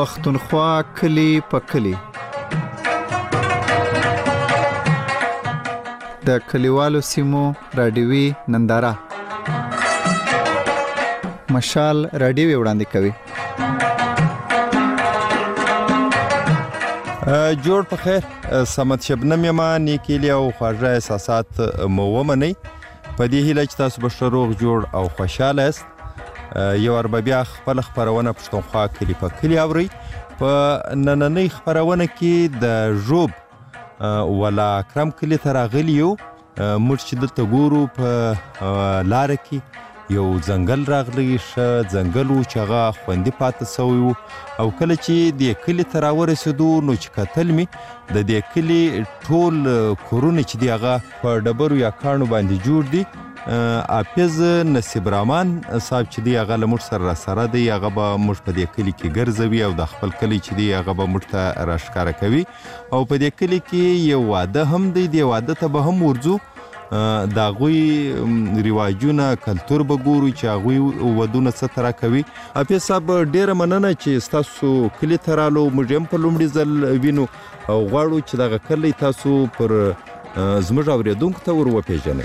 پښتونخوا کلی په کلی. د کلیوالو سیمو رادیوي ننداره مشال رادیوي وړاندې کوي. جوړ په خیر سمت شبنم یما نیکیلی او خواږه احساسات مو ومنئ. په دې هیله چې تاسو به ښه روغ جوړ او خوشحاله یاست. یو ور بیا خپل خپرونه پښتونخوا کلی په کلی اورئ. په نننۍ خپرونه کې د ژوب ولا اکرم کلی ته راغلي یو. موږ چې دلته ګورو په لاره کې یو ځنګل راغلی، ښه ځنګل و چې هغه خوندي پاتې سوی و. او کله چې دې کلي ته راورسېدو نو چې کتل مې د دې کلي ټول کورونه چې دي هغه په ډبرو یا کاڼو باندې جوړ دي. حافظ نصیب رحمان صاحب چې دی هغه له موږ سره راسره دی. هغه به موږ په دې کلي کې ګرځوي او د خپل کلي چې دی هغه به موږ ته راښکاره کوي. او په دې کلي کې یو واده هم دی. دې واده ته به هم ورځو. د هغوی رواجونه کلتور به ګورو چې هغوی ودونه څه ترا کوي. حافظ صاحب ډېره مننه چې ستاسو کلي ته رالو. موږ هم په لومړي ځل وینو او غواړو چې دغه کلی تاسو پر زموږ اورېدونکو ته ور وپېژنئ.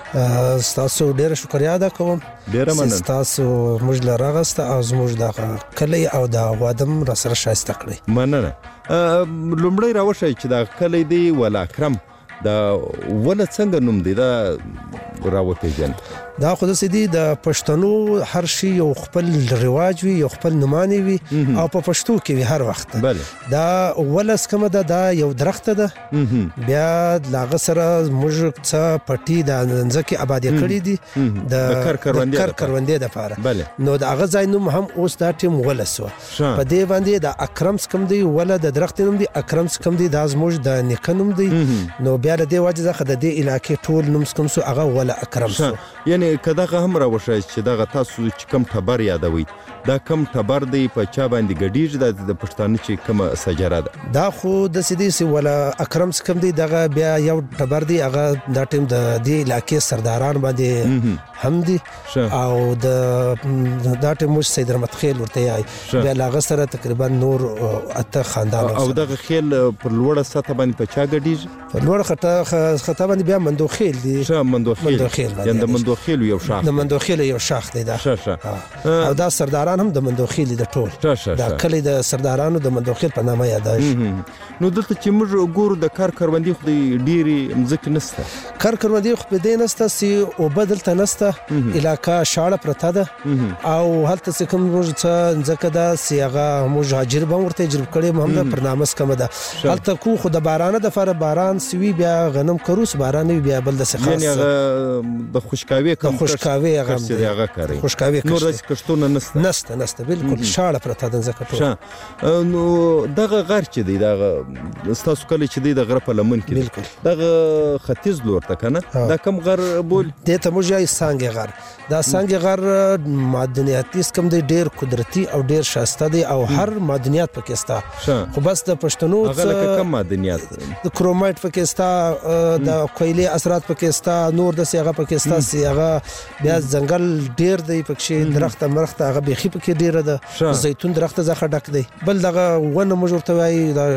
ستاسو ډېره شکریا ادا کوم. ډېره مننه. ستاسو موږ له راغسته او زموږ دغه کلی او د وادم را سره ښایسته کړئ. مننه. لومړی راوښیئ چې دغه کلی دی ولا اکرم دا ونه څنګه نوم دی دا راوپېژنئ. دا خو داسې دي د پښتنو هر شي یو خپل رواج وي، یو خپل نومانې وي او په پښتو کې وي هر وخت. دا ولس کومه ده، دا یو درخت ده. بیا د هغه سره موږ څه پټي د ځمکې آبادي کړي دي د کروندې دپاره. نو د هغه ځای نوم هم اوس دا ټیم ولس وه. په دې باندې د اکرم څه کوم دی، وله د درخت نوم دی، اکرم څه کوم دی دا زموږ د نیکه نوم دی. نو بیا له دې وجې څخه د دې علاقې ټول نوم څه کوم سو هغه وله اکرم سو. یعنې که دغه هم راوښیئ چې دغه تاسو چې کم ټبر یادوئ دا کم ټبر دی، په چا باندې ګډیږي؟ دا د پښتانه چې کومه سجره ده دا خو داسې دي چې ولا اکرم څه کوم دی دغه بیا یو ټبر دی. هغه دا ټیم د دې علاقې سرداران باندې هم دي او دا ټیم موږ سید رحمت خیل ورته یای. بیا له هغه سره تقریبا نور اته خاندان او دغه خیل پر لوړه سطح باندې په چا ګډیږي؟ پر لوړه خطه باندې بیا مندوخیل دی. مندوخیل یعنې د مندوخیل یو شاخ، د مندوخیل یو شاخ دی دا. او دا سرداران هم د مندوخیل د ټول دا کلی د سردارانو د مندوخیل په نامه یاداشي. نو دلته چې موږ ګورو د کار کروندې خو ډېرې مځکې نشته. کار کروندې خو په دې نشته چې اوبه دلته نشته. علاقه شاړه پرته ده او هلته چې کوم موږ څه ځکه ده چې هغه موږ هاجر به ورته تجربه کړې هم د برنامج کمه ده. هلته کو خو د بارانه د فار باران سوي بیا غنم کروس باران بیا بل د خاص یعنی هغه د خوشکاوي کم خوشکاوي هغه کوي. خوشکاوي نور د کښتونه نشته بالکل شاړه پرته ده ځکه ټول. نو دغه غر چې دی دغه ستاسو کلی چې دی د غره په لمن کې دغه ختیځ لور ته کنه دا کم غر بول دې ته موږ یې سانګ غر. دا سانګ غر معدنیاتي کم دی، ډیر قدرتي او ډیر شایسته دی او هر معدنیات پکې شته. خو بس د پښتنو هغه لکه کم معدنیات د کرومایټ پکې شته، د کویلي اثرات پکې شته، نور د سیغه پکې شته. سیغه بیا ځنګل ډیر دی پکې، درخت مرخت هغه بيخي پکې ډیره ده. زیتون درخت ځخه ډک دی. بل دغه ونه موږ ورته وایي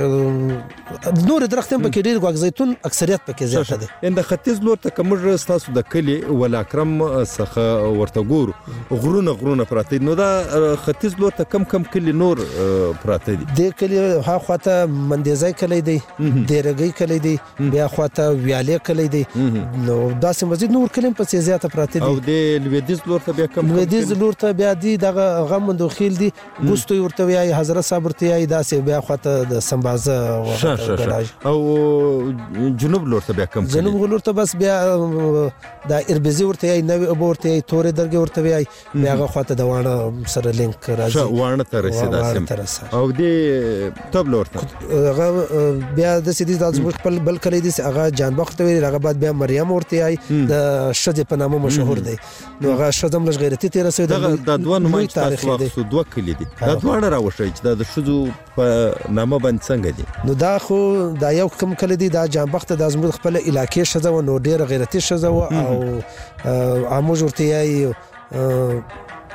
نور درخت هم پکې ډیر غوږ زیتون اکثریت پکې زیاته دی. ان د ختیځ لور ته کوم تاسو د کلی ولا اکرم څخه ورته ګورو غرونه پراته. نو دا ختیځ لور ته کم کلی نور پراته دي. د کلی ها خواته مندیزای کلی دی، دیرګي کلی دی، بیا خواته ویالې کلی دی. نو داسې مزید نور کلیم په زیاته پراته دي. او د لویدیځ لور ته بیا کم لویدیځ لور ته بیا دی دغه غمندو خیل دی، ګوستو ورته ویای، حضرت صاحب ورته یای، داسې بیا خواته د سمبازه او جنوب لور ته بیا کم جنوب لور ته بس بیا د اربزي ورته یای، نوې ابو ورته یای، تورې درګه ورته ویای. بیا هغه خواته د وانه سره لینک راځي. وانه ته رسیدا او دی تب لور ته هغه بیا د سیدی د خپل بل کلی دی هغه جانبخت وی. هغه بعد بیا مریم ورته یای د شذ په نامه مشهور دی. نو هغه شذم لږ غیرتی تیر رسید. د دوه نومای تاریخي دوه کلی دي. دا دوه راوښی چې د شذو په نامه باندې څنګه دي. نو دا خو دا یو کم کلی دی، دا جانبخت د ازمود خپل علاقې شذو نو ډیر غیرتی شذو او اموج ورته یای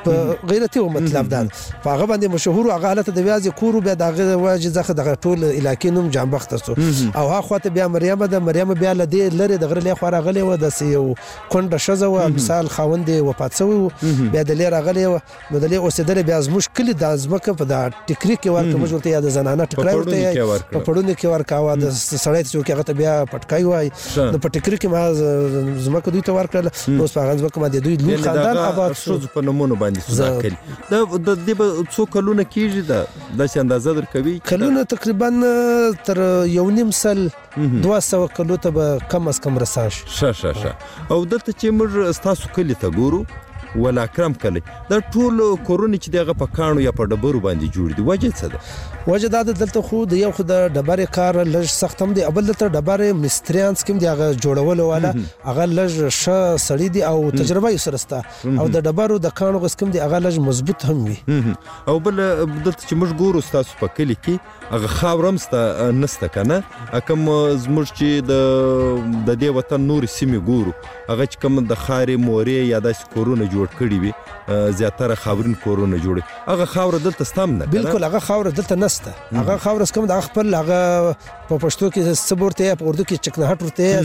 غیرتي و مطلب دا په هغه باندې مشهور هغه حالت د ویاز کورو بیا دغه واجه ځخه دغه ټول علاقې نوم جانبخت سو او هغه خواته بیا مریم بیا لدی لري د غره له خوا راغلی و د یو کونډه شزه و مثال خاوند وفات شوی بیا د لیر راغلی و نو د لیر اوسېدل بیا زموږ کلی د ازمکه په د ټیکری کې ورته موږ ورته یاد زنانه ټکرای ورته په پړونو کې ورکاوه د سړی ته چې هغه ته بیا پټکای وای نو په ټیکری کې ما زمکه دوی ته ورکړل نو په هغه زمکه ما د دوی لوی خاندان آباد شو په نمونه باندې ځکل د دې څو کلونه کېږي د اندازه درکوي کلونه تقریبا تر یو نیم سل 200 کلو ته به کم از کم رساش شه او دلته چې موږ ستاسو کلی ته ګورو ولا کرم کلی دا ټول کورونه چې دغه په کانو یا په ډبرو باندې جوړ دي وجه څه ده وجه دا دلته خو د یو خو د ډبرې کار لږ سخت هم دی ابل دلته ډبرې مستریان سکم دی هغه جوړول والا هغه لږ ش سړی دی او تجربه یې سره ستا او د ډبرو د کانو غسکم دی هغه لږ مضبوط هم وي او بل دلته چې موږ ګورو ستاسو په کلی کې هغه خاورم نسته کنه کوم زموږ چې د دې وطن نور سیمې ګورو هغه چې کوم د خارې مورې یا د کورونه جوړ کړي وي زیاتره خاورین کورونه جوړي هغه خاور دلته ستام نه بالکل هغه خاور دلته نسته هغه خاور سکم د خپل هغه په پښتو کې صبرته په اردو کې چکنهټ ورته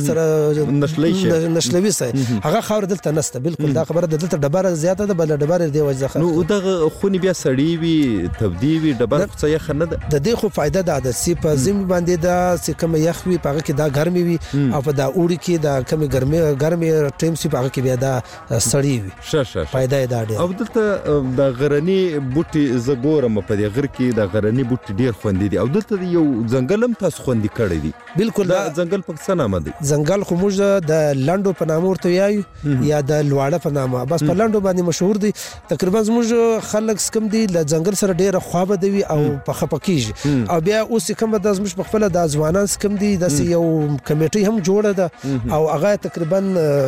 سره نشلوي سي هغه خاور دلته نسته بالکل دا خبره دلته ډبره زیاته ده بل ډبره دی وځخه نو دغه خونی بیا سړی وي تبدی وي ډبره څه یې خنه ده د دې خو فائدہ ده د سی په زم باندې دا چې کوم یخ وي پاګه کې دا ګرمي وي او په دا اوړي کې دا کوم ګرمي ټیم سی پاګه کې بیا دا سړی وي شه فائدہ دا ډېر او دلته د غرنی بوټي زګورم په دې غر کې د غرنی بوټي ډېر خوندې دي او دلته یو ځنګلم تاسو خوندې کړی دي بالکل دا ځنګل په څه نامه دی ځنګل خو موږ د لانډو په نامه ورته یایو یا د لواړه په نامه بس په لانډو باندې مشهور دي تقریبا موږ خلک سکم دي د ځنګل سره ډېر خوابه دی او په خپکیږي او بیا اوس کوم د زموږ په خپل د ځوانان سکم دي د یو کمیټي هم جوړه ده او هغه تقریبا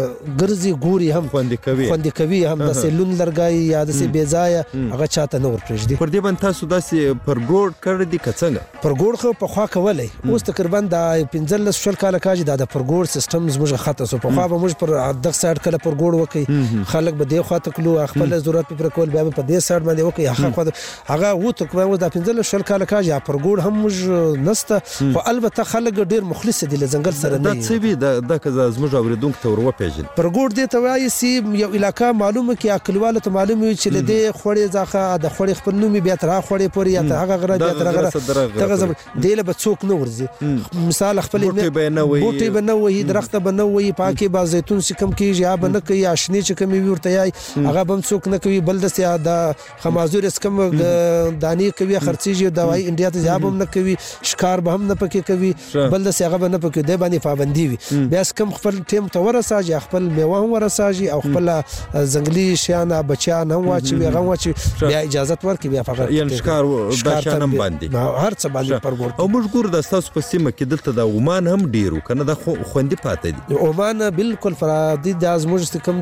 ګرځي ګوري هم خوندې کوي هم د سلون لرګي یا د سی بیزایا هغه چاته نور پرېږدي پر دې باندې تاسو داسې پرګوړ کړی دي کڅنګ پرګوړ خو په خوا کولای اوس تقریبا د 15 شل کال کاږي د پرګوړ سیستم زموږ خاطه سو په خوا به موږ پر دغه سایډ کله پرګوړ وکي خلک به د خوا تکلو خپل ضرورت پر کول بیا په دې سایډ باندې وکي هغه و تقریبا د 15 شل کال کاږي پرګوړ هم موږ نسته خو البته خلک ډیر مخلص دي له ځنګل سره نه دا څه وی د کزه زموږ اوریدونکو ته ورو پیژن پرګوړ دې ته وایي سی یو علاقہ معلومه کې اکلواله ته معلومه وي چې د خوړې ځخه د خوړې خپل نومي بیا تر خوړې پورې یا ته هغه غره بیا تر غره دغه دله به څوک نه ورځي مثال خپل بوټي به نه وي درخت به نه وي پاکي با زيتون سکم کیږي یا به نه کوي اشنی چې کوي ورته یای هغه بم څوک نه کوي بل د سیا د خمازور اسکم دانی کوي خرڅيږي دوايي انډیا ته ځاب هم نه کوي شکار به هم نه پکې کوي بل د سیا به نه پکې د باندې پابندي وي بیا اسکم خپل ټیم ته ورساږي خپل میوه هم ورساږي او خپل ځنګلي شیانه بچیان هم واچي هغه واچي بیا اجازه ورکړي بیا فقط یل شکار بچیان هم باندې هر څه باندې پرګور او موږ ګور د تاسو په سیمه کې دلته د عمان هم ډیرو کنه د خوندې پاتې دي عمان بالکل فرادي د ازموج کم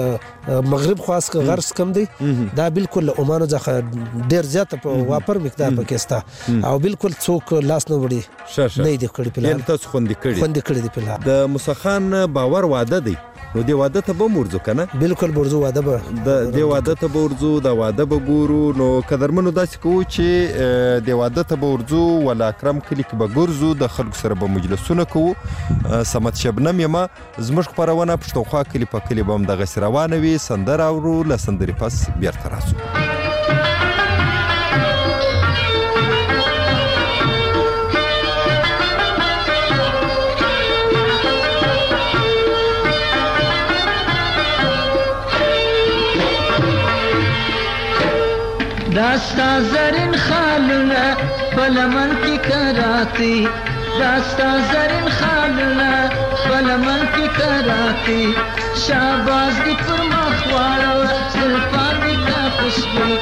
د مغرب خاص کا غرس کم دی دا بالکل عمان ځخه ډیر زیات په واپر مقدار پکېستا او بالکل څوک لاس نه وړي نه دی کړی په لاره تاسو خوندې کړی دی په لاره د مسخان باور واده دی نو دی واده ته به مرزو کنه بالکل برزو واده به د دی واده ته به ورزو د واده به ګورو نو قدرمنو داسې کوو چې دی واده ته به ورزو ولا اکرم کلی کې به ګرځو د خلکو سره به مجلسونه کوو سمت شبنم یما زموږ خبرونه پښتونخوا کلی په کلی به هم دغه روانه وي سندره اورو له سندرې پس بیرته راځو داستا زرین خالونه بلمن کی کراتی داستا زرین خالونه بلمن کی کراتی شاباز دی پر مخوارو سلفان دی کا خوشبو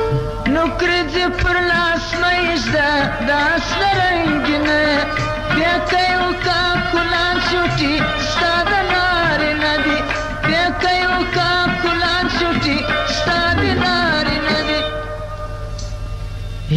داس رنگینه بیا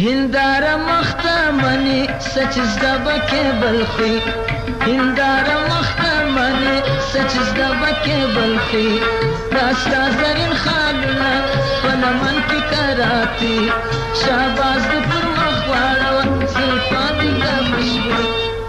هنداره مخته منی سچ زده بکې بلخي هنداره مخته منی سچ زده بکې بلخي راستا زرین خالونه په لمن کې کراتی شاباز د پر مخ واړه زلفا دې ګرمې شوې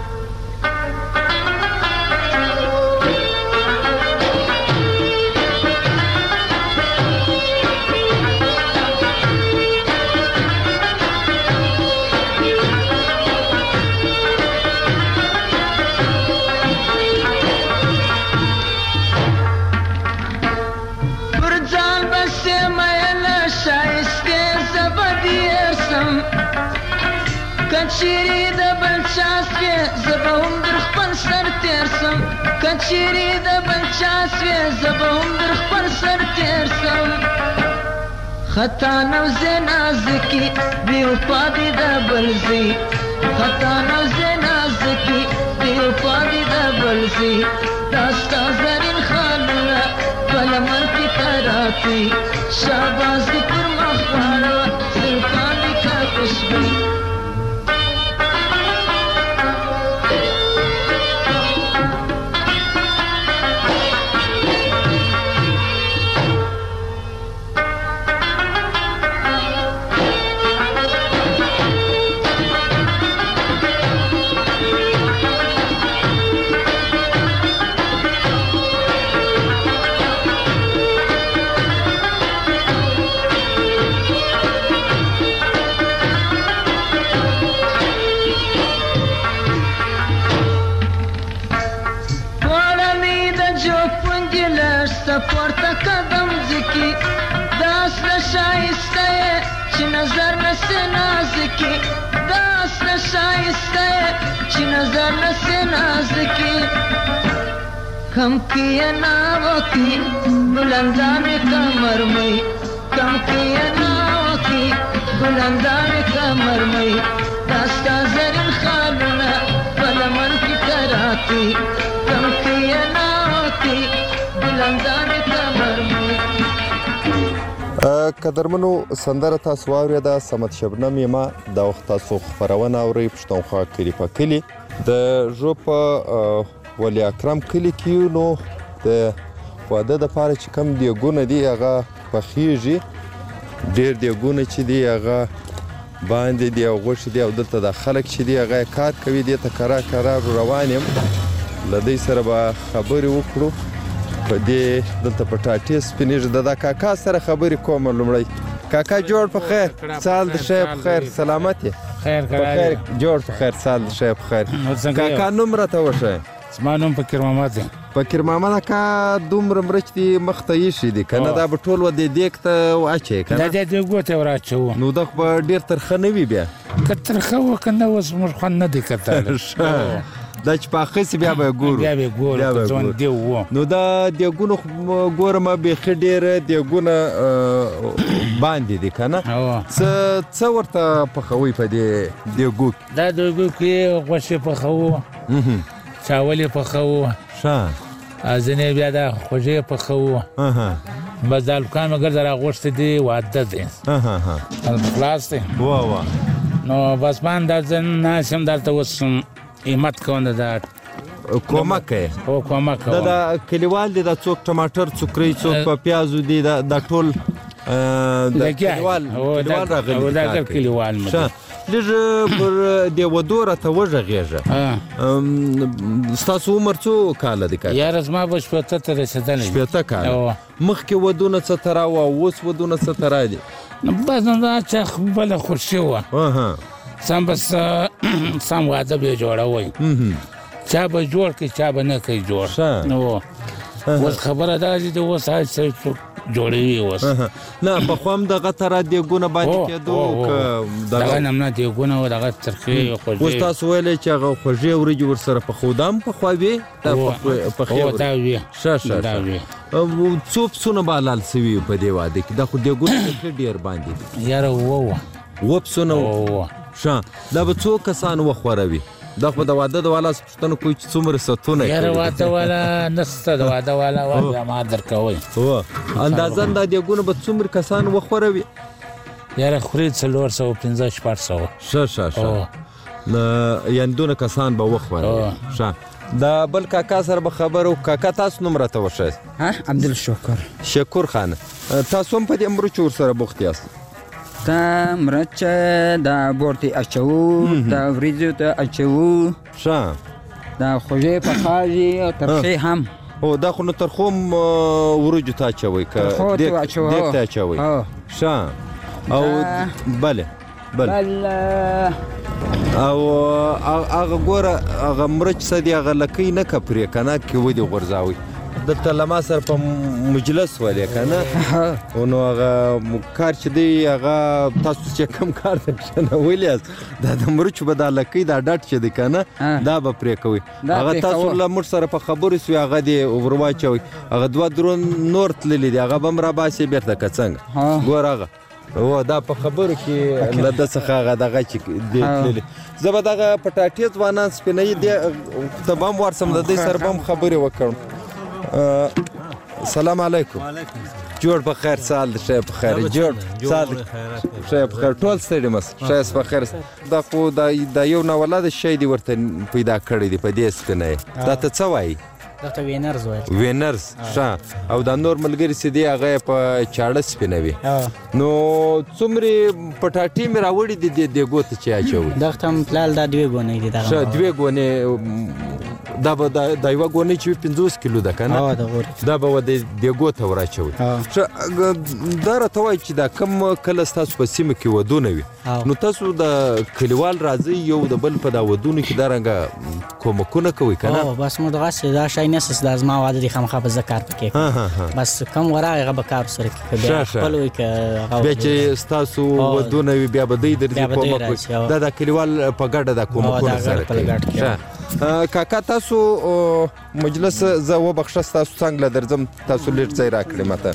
کچیری د بل چاسوې زه به هم در خپل سر تېر سم کچیری د بل چاسوې زه به هم در خپل سر تېر سم خطا نوزې نازکي بې وفا دې د بل ځي خطا نوزې نازکي بې وفا دې د بل ځي دا ستا زرین خالونه په لمن کې کراتی شاباز دې پر مخ واړه زلفا دې کا خوشبوي پورته قدم ځکي داس نه شایسته چې نظر نسې نازکي داس نه شایسته چې نظر نسې نازکي کم کیه ناوکي بلندانې کمرمۍ کم کیه ناوکي بلندانې کمرمۍ دا ستا زرین خالونه په لمن کې کراتی کم کیه ناوکي قدرمنو سندره تاسو واورېده صمد شبنم یم دا وخت تاسو خپرونه اورئ پښتونخوا کلي په کلي د ژوب په ولی اکرم کلي کې نو د واده دپاره چې کوم دیګونه دي هغه پخیږي ډېر دیګونه چې دي هغه باندې دي او غوښې دي او دلته د خلک چې دي هغه کار کوي دې ته کرار روان یم له دوی سره به خبرې وکړو په دې دلته په ټاټې سپینېږي د کاکا سره خبرې کوم لومړی کاکا جوړ په خیر سال د ښه په خیر سلامت یې خیر جوړ په خیر سال د ښه په خیر کاکا نوم راته وښایه زما نوم فقیر محمد دی فقیر محمد اکا دومره مرچ دي مخ ته ایښي دي که نه دا به ټول دې دیګ ته واچوې که نه دا دې دیګو ته وراچوو نو دا خو به ډېر ترخه نه وي بیا که ترخه وه که نه اوس موږ خوند نه دی کتلی دا چې پاخه سي بیا به ګورو بیا به ګورو که ژوندي وو نو دا دیګونه ګورم بیخي ډېر دیګونه باندې دي که نه څه ورته پخوئ په دې دیګو کې دا دیګو کې غوښې پخوو چاول یې پخوو ښه ځینې بیا دا خوږې پخوو بس دا هلکان مګر دا راغوښتې دي واده دی خلاص دی نو بس من دا زه ناست یم دلته اوس قیمت کوم دا کومک کوي هو کومک کوم دا کلیوال دي دا څوک ټماټر څوکرۍ څوک په پیازو دي دا ټول د کلیوال راغلي دا کلیوال مې لږ پر دې ودو راته وغږېږه ستاسو عمر څو کاله دی یاره زما به 80 ته رسېدلی 80 کاله مخکې ودونه څه ته را وه اوس ودونه څه ته را دي بس نو دا چا بله خوشي وه سم بس سم واده به یې جوړوئ چا به جوړ کړي چا به نه کوي جوړ نو اوس خبره دا چې اوس هر څه جوړوي اوس نه پخوا هم دغه طرح دیګونه باندې کېدو دغه نه نه دیګونه و دغه ترخې خوږې اوس تاسو ویلی چې هغه خوږې وریجې ورسره پخودا هم پخوا وې دا وې ښه څو پسونه به حلال سوي په دې واده کې دا خو دیګونه ډېر باندې دي یاره اووه پسونه ښه دا به څو کسان وخوروي دا خو د واده د والا پوښتنه کوي چې څومره ستونه یاره واده والا نشته د واده والا بیا ما درکوئ اندازن دا دیګونه به څومره کسان وخوروي یاره خوري 450 شپږ ښه یعنې دونه کسان به وخورئ ښه د بل کاکا سره به خبرو کاکا تاسو نوم راته وښایاست عبدالشکر شکور خانه تاسو هم په دې مرچو ورسره بوخت یاست دا مرچ دا بورتې اچوو دا وریجو ته اچوو ښه دا خوږې پخاږي او ترخې هم هو دا خو نو ترخو هم وریجو ته اچوئ که دیګ ته اچوئ ښه او بله او هغه ګوره هغه مرچ څه دي هغه لکۍ نه که پرې که نه کې ودې غورځوئ دلته له ما سره په مجلس ولې که نه نو هغه کار چې دی هغه تاسو چې کوم کار ته کښېنولي یاست دا د مرچو به دا لکۍ دا ډټ چې دی که نه دا به پرې کوئ هغه تاسو له موږ سره په خبرو سوي هغه دې ور واچوئ هغه دوه درون نور تللي دي هغه به هم راباسې بېرته که څنګه ګوره هغه او دا په خبرو کې له ده څخه هغه دغه چې دی تللي زه به دغه پټاټې ځوانان سپینوي ته به هم ورسم د دوی سره به هم خبرې وکړم سلام علیکم جوړ په خیر سال د ښه په خیر جوړ سال ښه په خیر ټول ستړي مس ښایست په خیر دا خو دا یو ناولاده شی دی ورته پیدا کړی دی په دې سپینۍ دا ته څه وایي دغه وینرز وایي وینرز ښه او دا نور ملګري چې دی هغه یې په چاړه سپینوي نو څومرې پټاټې مې راوړي دي دې دیګو ته چې اچوي دغه ته هم تلل دا 2 ګونې دي ښه 2 ګونې دا به دا یوه ګونۍ چې 50 کیلو ده که نه دا به د دیګو ته ور اچوي ښه دا راته وایي چې دا کم کله ستاسو په سیمه کې ودونه وي نو تاسو د کلیوال راځئ یو د بل په دا ودونو کې دارنګه کومکونه کوئ که نه بس موږ دغسې دا شی نسته چې دا زما واده دي خامخا به زه کار پکې کوم بس کم ورغی هغه به کار ورسره کوي که بیا خپل وي که بیا چې ستاسو ودونه وي بیا به دوی درځي کومک وي دا د کلیوال په ګډه دا کومکونه سره کوي کاکا تاسو مجلس زه وبخښه ستاسو څنګ له درځم تاسو لږ ځای راکړئ ماته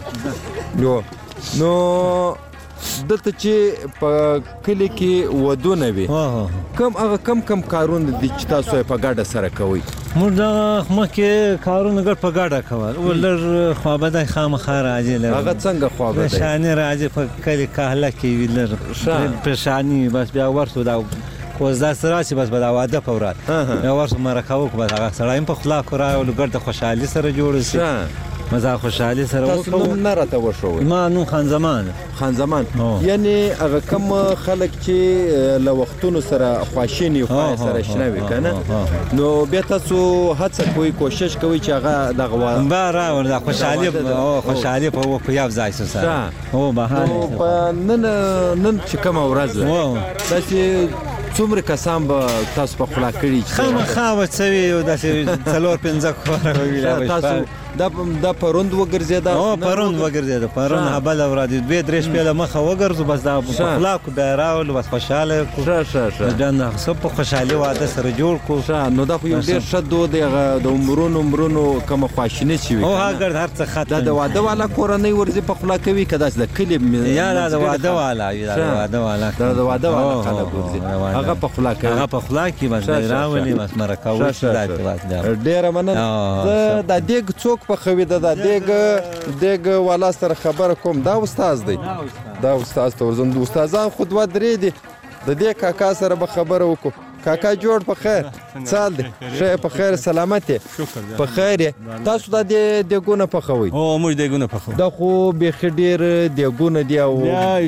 نو دلته چې په کلي کې ودونه وي هغه کم کارونه دي چې تاسو یې په ګډه سره کوئ موږ دغه مخکې کارونه ګډ په ګډه کول او لږ خوابدی خامخا راځي هغه څنګه خوابدی پریشاني راځي په کلي کهله کې وي لږ پریشاني بس بیا ورسو دا کوزدا سره چې بس به دا واده په ورځ بیا ورسو مرکه وکړو بس هغه سړی هم په خوله کو راولو ګډ د خوشحالي سره جوړ شي مزه خوشحالي سره وکړو تاسو نوم نه راته وښوئ ما نوم خان زمان یعنې هغه کم خلک چې له وختونو سره خواشیني خوا سره شنه وي که نه نو بیا تاسو هڅه کوئ کوشش کوئ چې هغه دغه به راوړ دا خوشحالي په وکړو یو ځای سره په نن چې کومه ورځ ده داسې څومره کسان به تاسو په خوله کړي خامخا به څه وي داسې 4-5 خوره به وي تاسو دا پروند وګرځېده پروند وګرځېده پرون بله ورځ 2-3 شپې له مخه وګرځو بس دا په خوله کو بیا راولو بس خوشحاله کړو ډېر ښه په خوشحالي واده سره جوړ کړو نو دا خو یو ډېر ښه دود دی هغه د عمرونو کومه خواشیني چې وي هر څه ختم دا د واده والا کورنۍ ورځي په خوله کوي که داسې د کلي یا دا د واده والا دا د واده والا خلک ورځي هغه په خوله کوي هغه په خوله کې بس راولي بس مرکه وشي ډېره مننه زه دا دیګ څوک پخوي دا دیګ والا سره خبره کوم دا استاد دی دا استاد ته ورځم د استادان خو 2-3 دي د دې کاکا سره به خبره وکړو کاکا جوړ په خیر سال دی ښه په خیر سلامت یې په خیر یې تاسو دا دیګونه پخوئ موږ دیګونه پخوو دا خو بیخي ډېر دیګونه دي او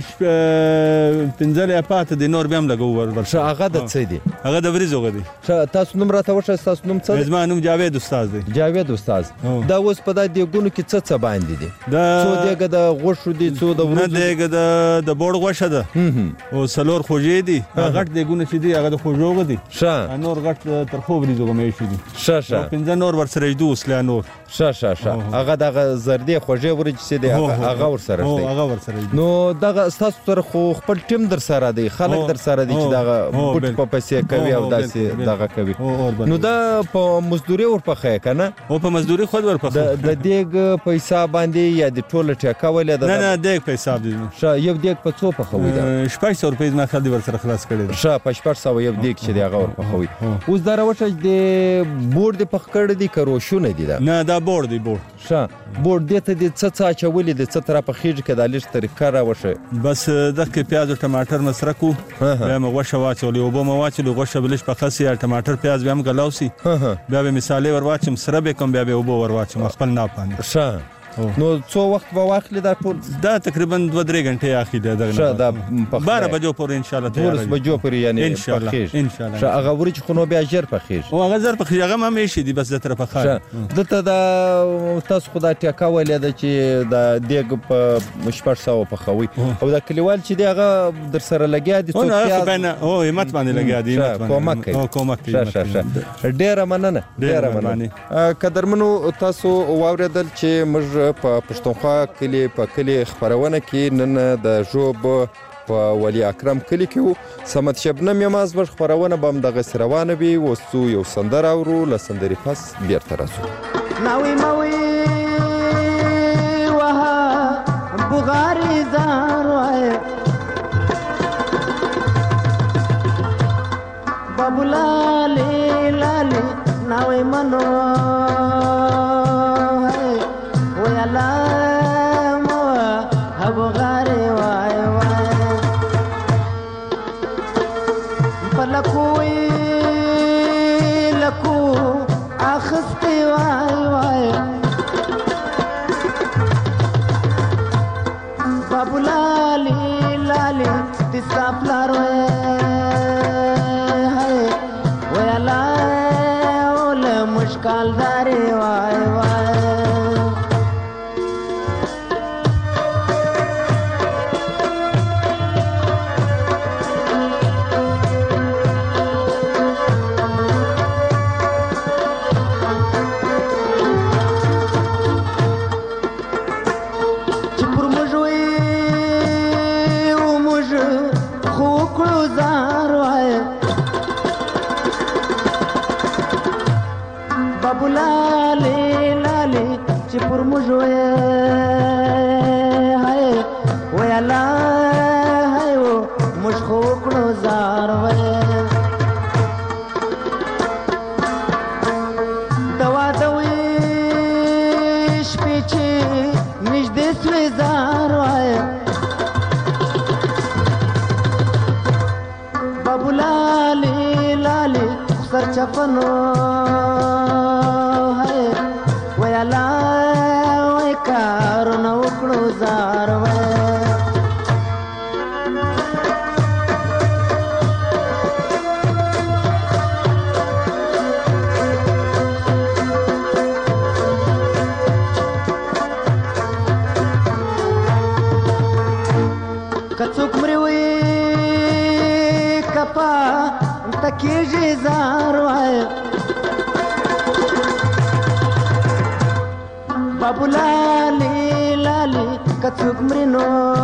بیا 15 یا پاته دی نور بیا هم لګوو ښه هغه د څه دي هغه د وریځو دی ښه تاسو نوم راته وښایه ستاسو نوم څه دی زما نوم جاوید استاد دی جاوید استاد دا اوس په دا دیګونو کې څه باندې دي څو دیګه د غوښو دي څو د نه دیګه د بوړ غوښه ده او څلور خوږې دي غټ دیګونه چې دي هغه د خوږو دي ښه نور غټ ترخو وریځو مې شي دي ښه 15 نور ورسره یدو اسلا نور ښه هغه دغه زردې خوږې وریجې چې دي هغه ورسره دی هغه ورسره نو دغه ستاسو سره خو خپل ټیم در سره دی خلک در سره دي چې دغه بوټ په پسې کوي او داسې دغه کوي نو دا په مزدوري ورپخی که نه او په مزدوري خود ورپخی د دیګ په حساب باندې یا د ټوله ټیکه ولې ده نه دیګ په حساب دی ښه یو دیګ په څو پخوي ده 600 روپۍ زما خیال دی ورسره خلاص کړی ښه په 600 یو دیګ چې چې دی هغه ورپخوي. اوس دا راوښه د بوړ د پخ کړی دی که روشونه دي دا؟ نه دا بوړ دی بوړ. ښه بوړ دې ته د څه اچولي دي څه ته راپخېږي که دا لږ طریقه راوښه؟ بس دغه پیاز او ټماټر مسره کو بیا مې غوښه واچولې اوبه مې واچولې غوښه به لږ پخه سي ټماټر پیاز بیا هم ګلاو سي بیا به مصالې ور واچم سره به کوم بیا به اوبه ور واچم خپل ناپ باندې. ښه نو څو وخت به واخلي دا ټول؟ دا تقریبا 2-3 غنټې اخلي دغه. ښه دا پخلی 12 بجو پورې ان شاء الله تیار 12 بجو پورې یعنی پخېږي. ان شاء الله. ښه هغه وریجې خو نو بیا ژر پخېږي. او هغه زر پخېږي هغه هم همیشه دي بس د طرفه خاله. دلته دا تاسو خو دا ټیکه ویلې ده چې دا دیګ په 600 پخوي او دا کلیوال چې دی هغه در سره لګیا دي څوک پیاز او همت باندې لګیا دي کومک کوي. ښه ډېره مننه ډېره مننه. قدرمنو تاسو واورېدل چې موږ په پښتونخوا کلي په کلي خپرونه کې نن د ژوب په ولی اکرم کلي کې وو. صمد شبنم یم زموږ خپرونه به همدغسې روانه وي. اوس څو یو سندره اورو له سندرې پس بېرته راځو. ناوی موی وها بغاری زار وای بابو لالی لالی ناوی منو ویلا بغاری وای وای پلکوی لکو اخستی وای وای بابو لالی لالی تیسا پلار وای ویلا اول مشکال داری وای وای لالی لالی چې پر موږ هاي ویلا هاي موږ خو کړو زار وای دوا دوي شپې چې نږدې سوې زار وای بابو لالی لالی سر چپنو ویلا وای کارونه وکړو زار وای کڅوک مری وای کپا تکیږي زار وای بابو لالی لالی کڅوک مرینو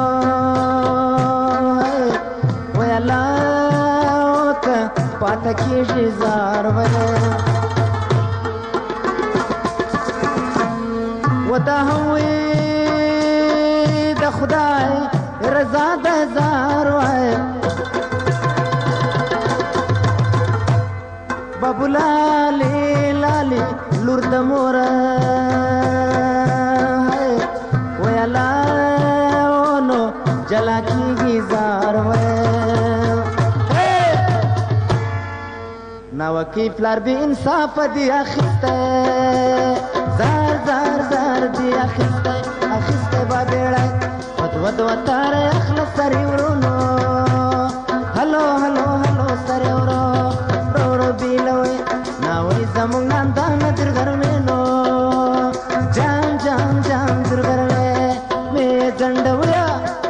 ویلا اوت پاته کېږي زار وای ودا هوی د خدای رضا د زار وای بابو لالی لالی لور د مور جلا کیږي زار وای نو کی فلر به انصاف دی اخسته زار زار زار دی اخسته اخسته با بیړای ود ود وتار اخلص سری ورونو هلو هلو هلو سری ورو رو رو بیلوي ناوي زمون نن دا ندر ګرمنو جان جان جان در ګرمه می ځندویا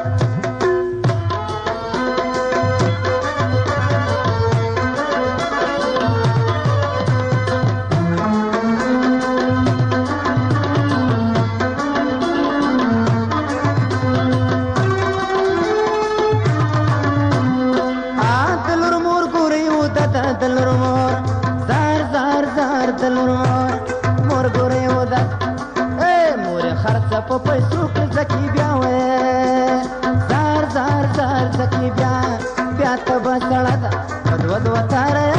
په پیسو کې زکی بیا وې زار زار زار زکی بیا بیا ته بسړه ده ود ود وتاره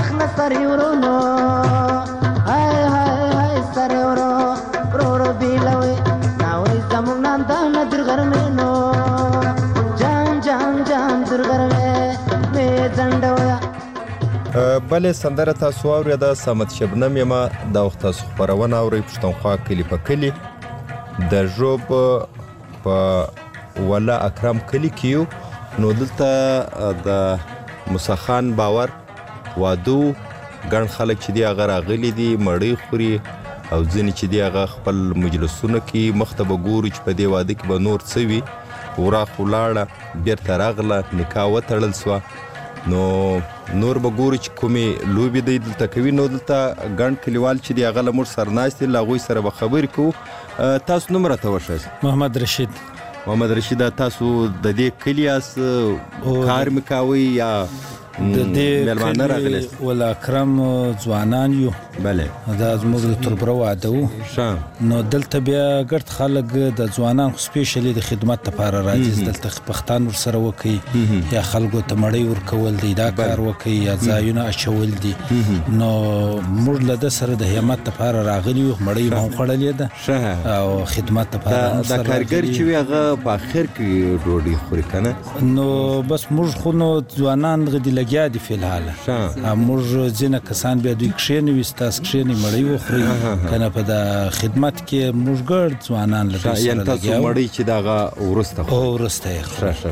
ولې سندره تاسو واورېده صمد شبنم یمه دا وخت تاسو خپرونه اورئ پښتونخوا کلي په کلي د ژوب په ولا اکرم کلي کې یو نو دلته د موسی خان باور وادو ګڼ خلک چې دي هغه راغلي دي مړۍ خوري او ځینې چې دي هغه خپل مجلسونه کې مخته به ګوري چې په دې واده کې به نور څه وي وراخ ولاړه بیرته راغله نکاح وتړل سوه نو نور به ګورو چې کومې لوبې دی دلته کوي نو دلته ګڼ کلیوال چې دي هغه له موږ سره ناست دي له هغوی سره به خبرې کوو تاسو نوم راته وښایاست محمد رشید تاسو د دې کلي یاست کار مې کوئ یا د دې کلي ول اکرم ځوانان یو بله دا زموږ د تربره واده و نو دلته بیا ګرد خلک د ځوانان خو سپیشلی د خدمت لپاره راځي دلته پښتان ورسره وکړي یا خلکو ته مړۍ ورکول دی دا کار وکړي یا ځایونه اچول دي نو موږ له ده سره د همت لپاره راغلي یو مړۍ مو خوړلې ده او خدمت لپاره دا کارګر چې وي هغه په اخر کې ډوډۍ خوري که نه نو بس موږ خو نو ځوانان غدي لګیا دي فی الحال موږ ځینې کسان بیا دوی کښېنوي ستاسو کښېني مړۍ وخوري که نه په د خدمت کې موږ ګرد ځوانان له دوی سره تاسو مړۍ چې د هغه وروسته یې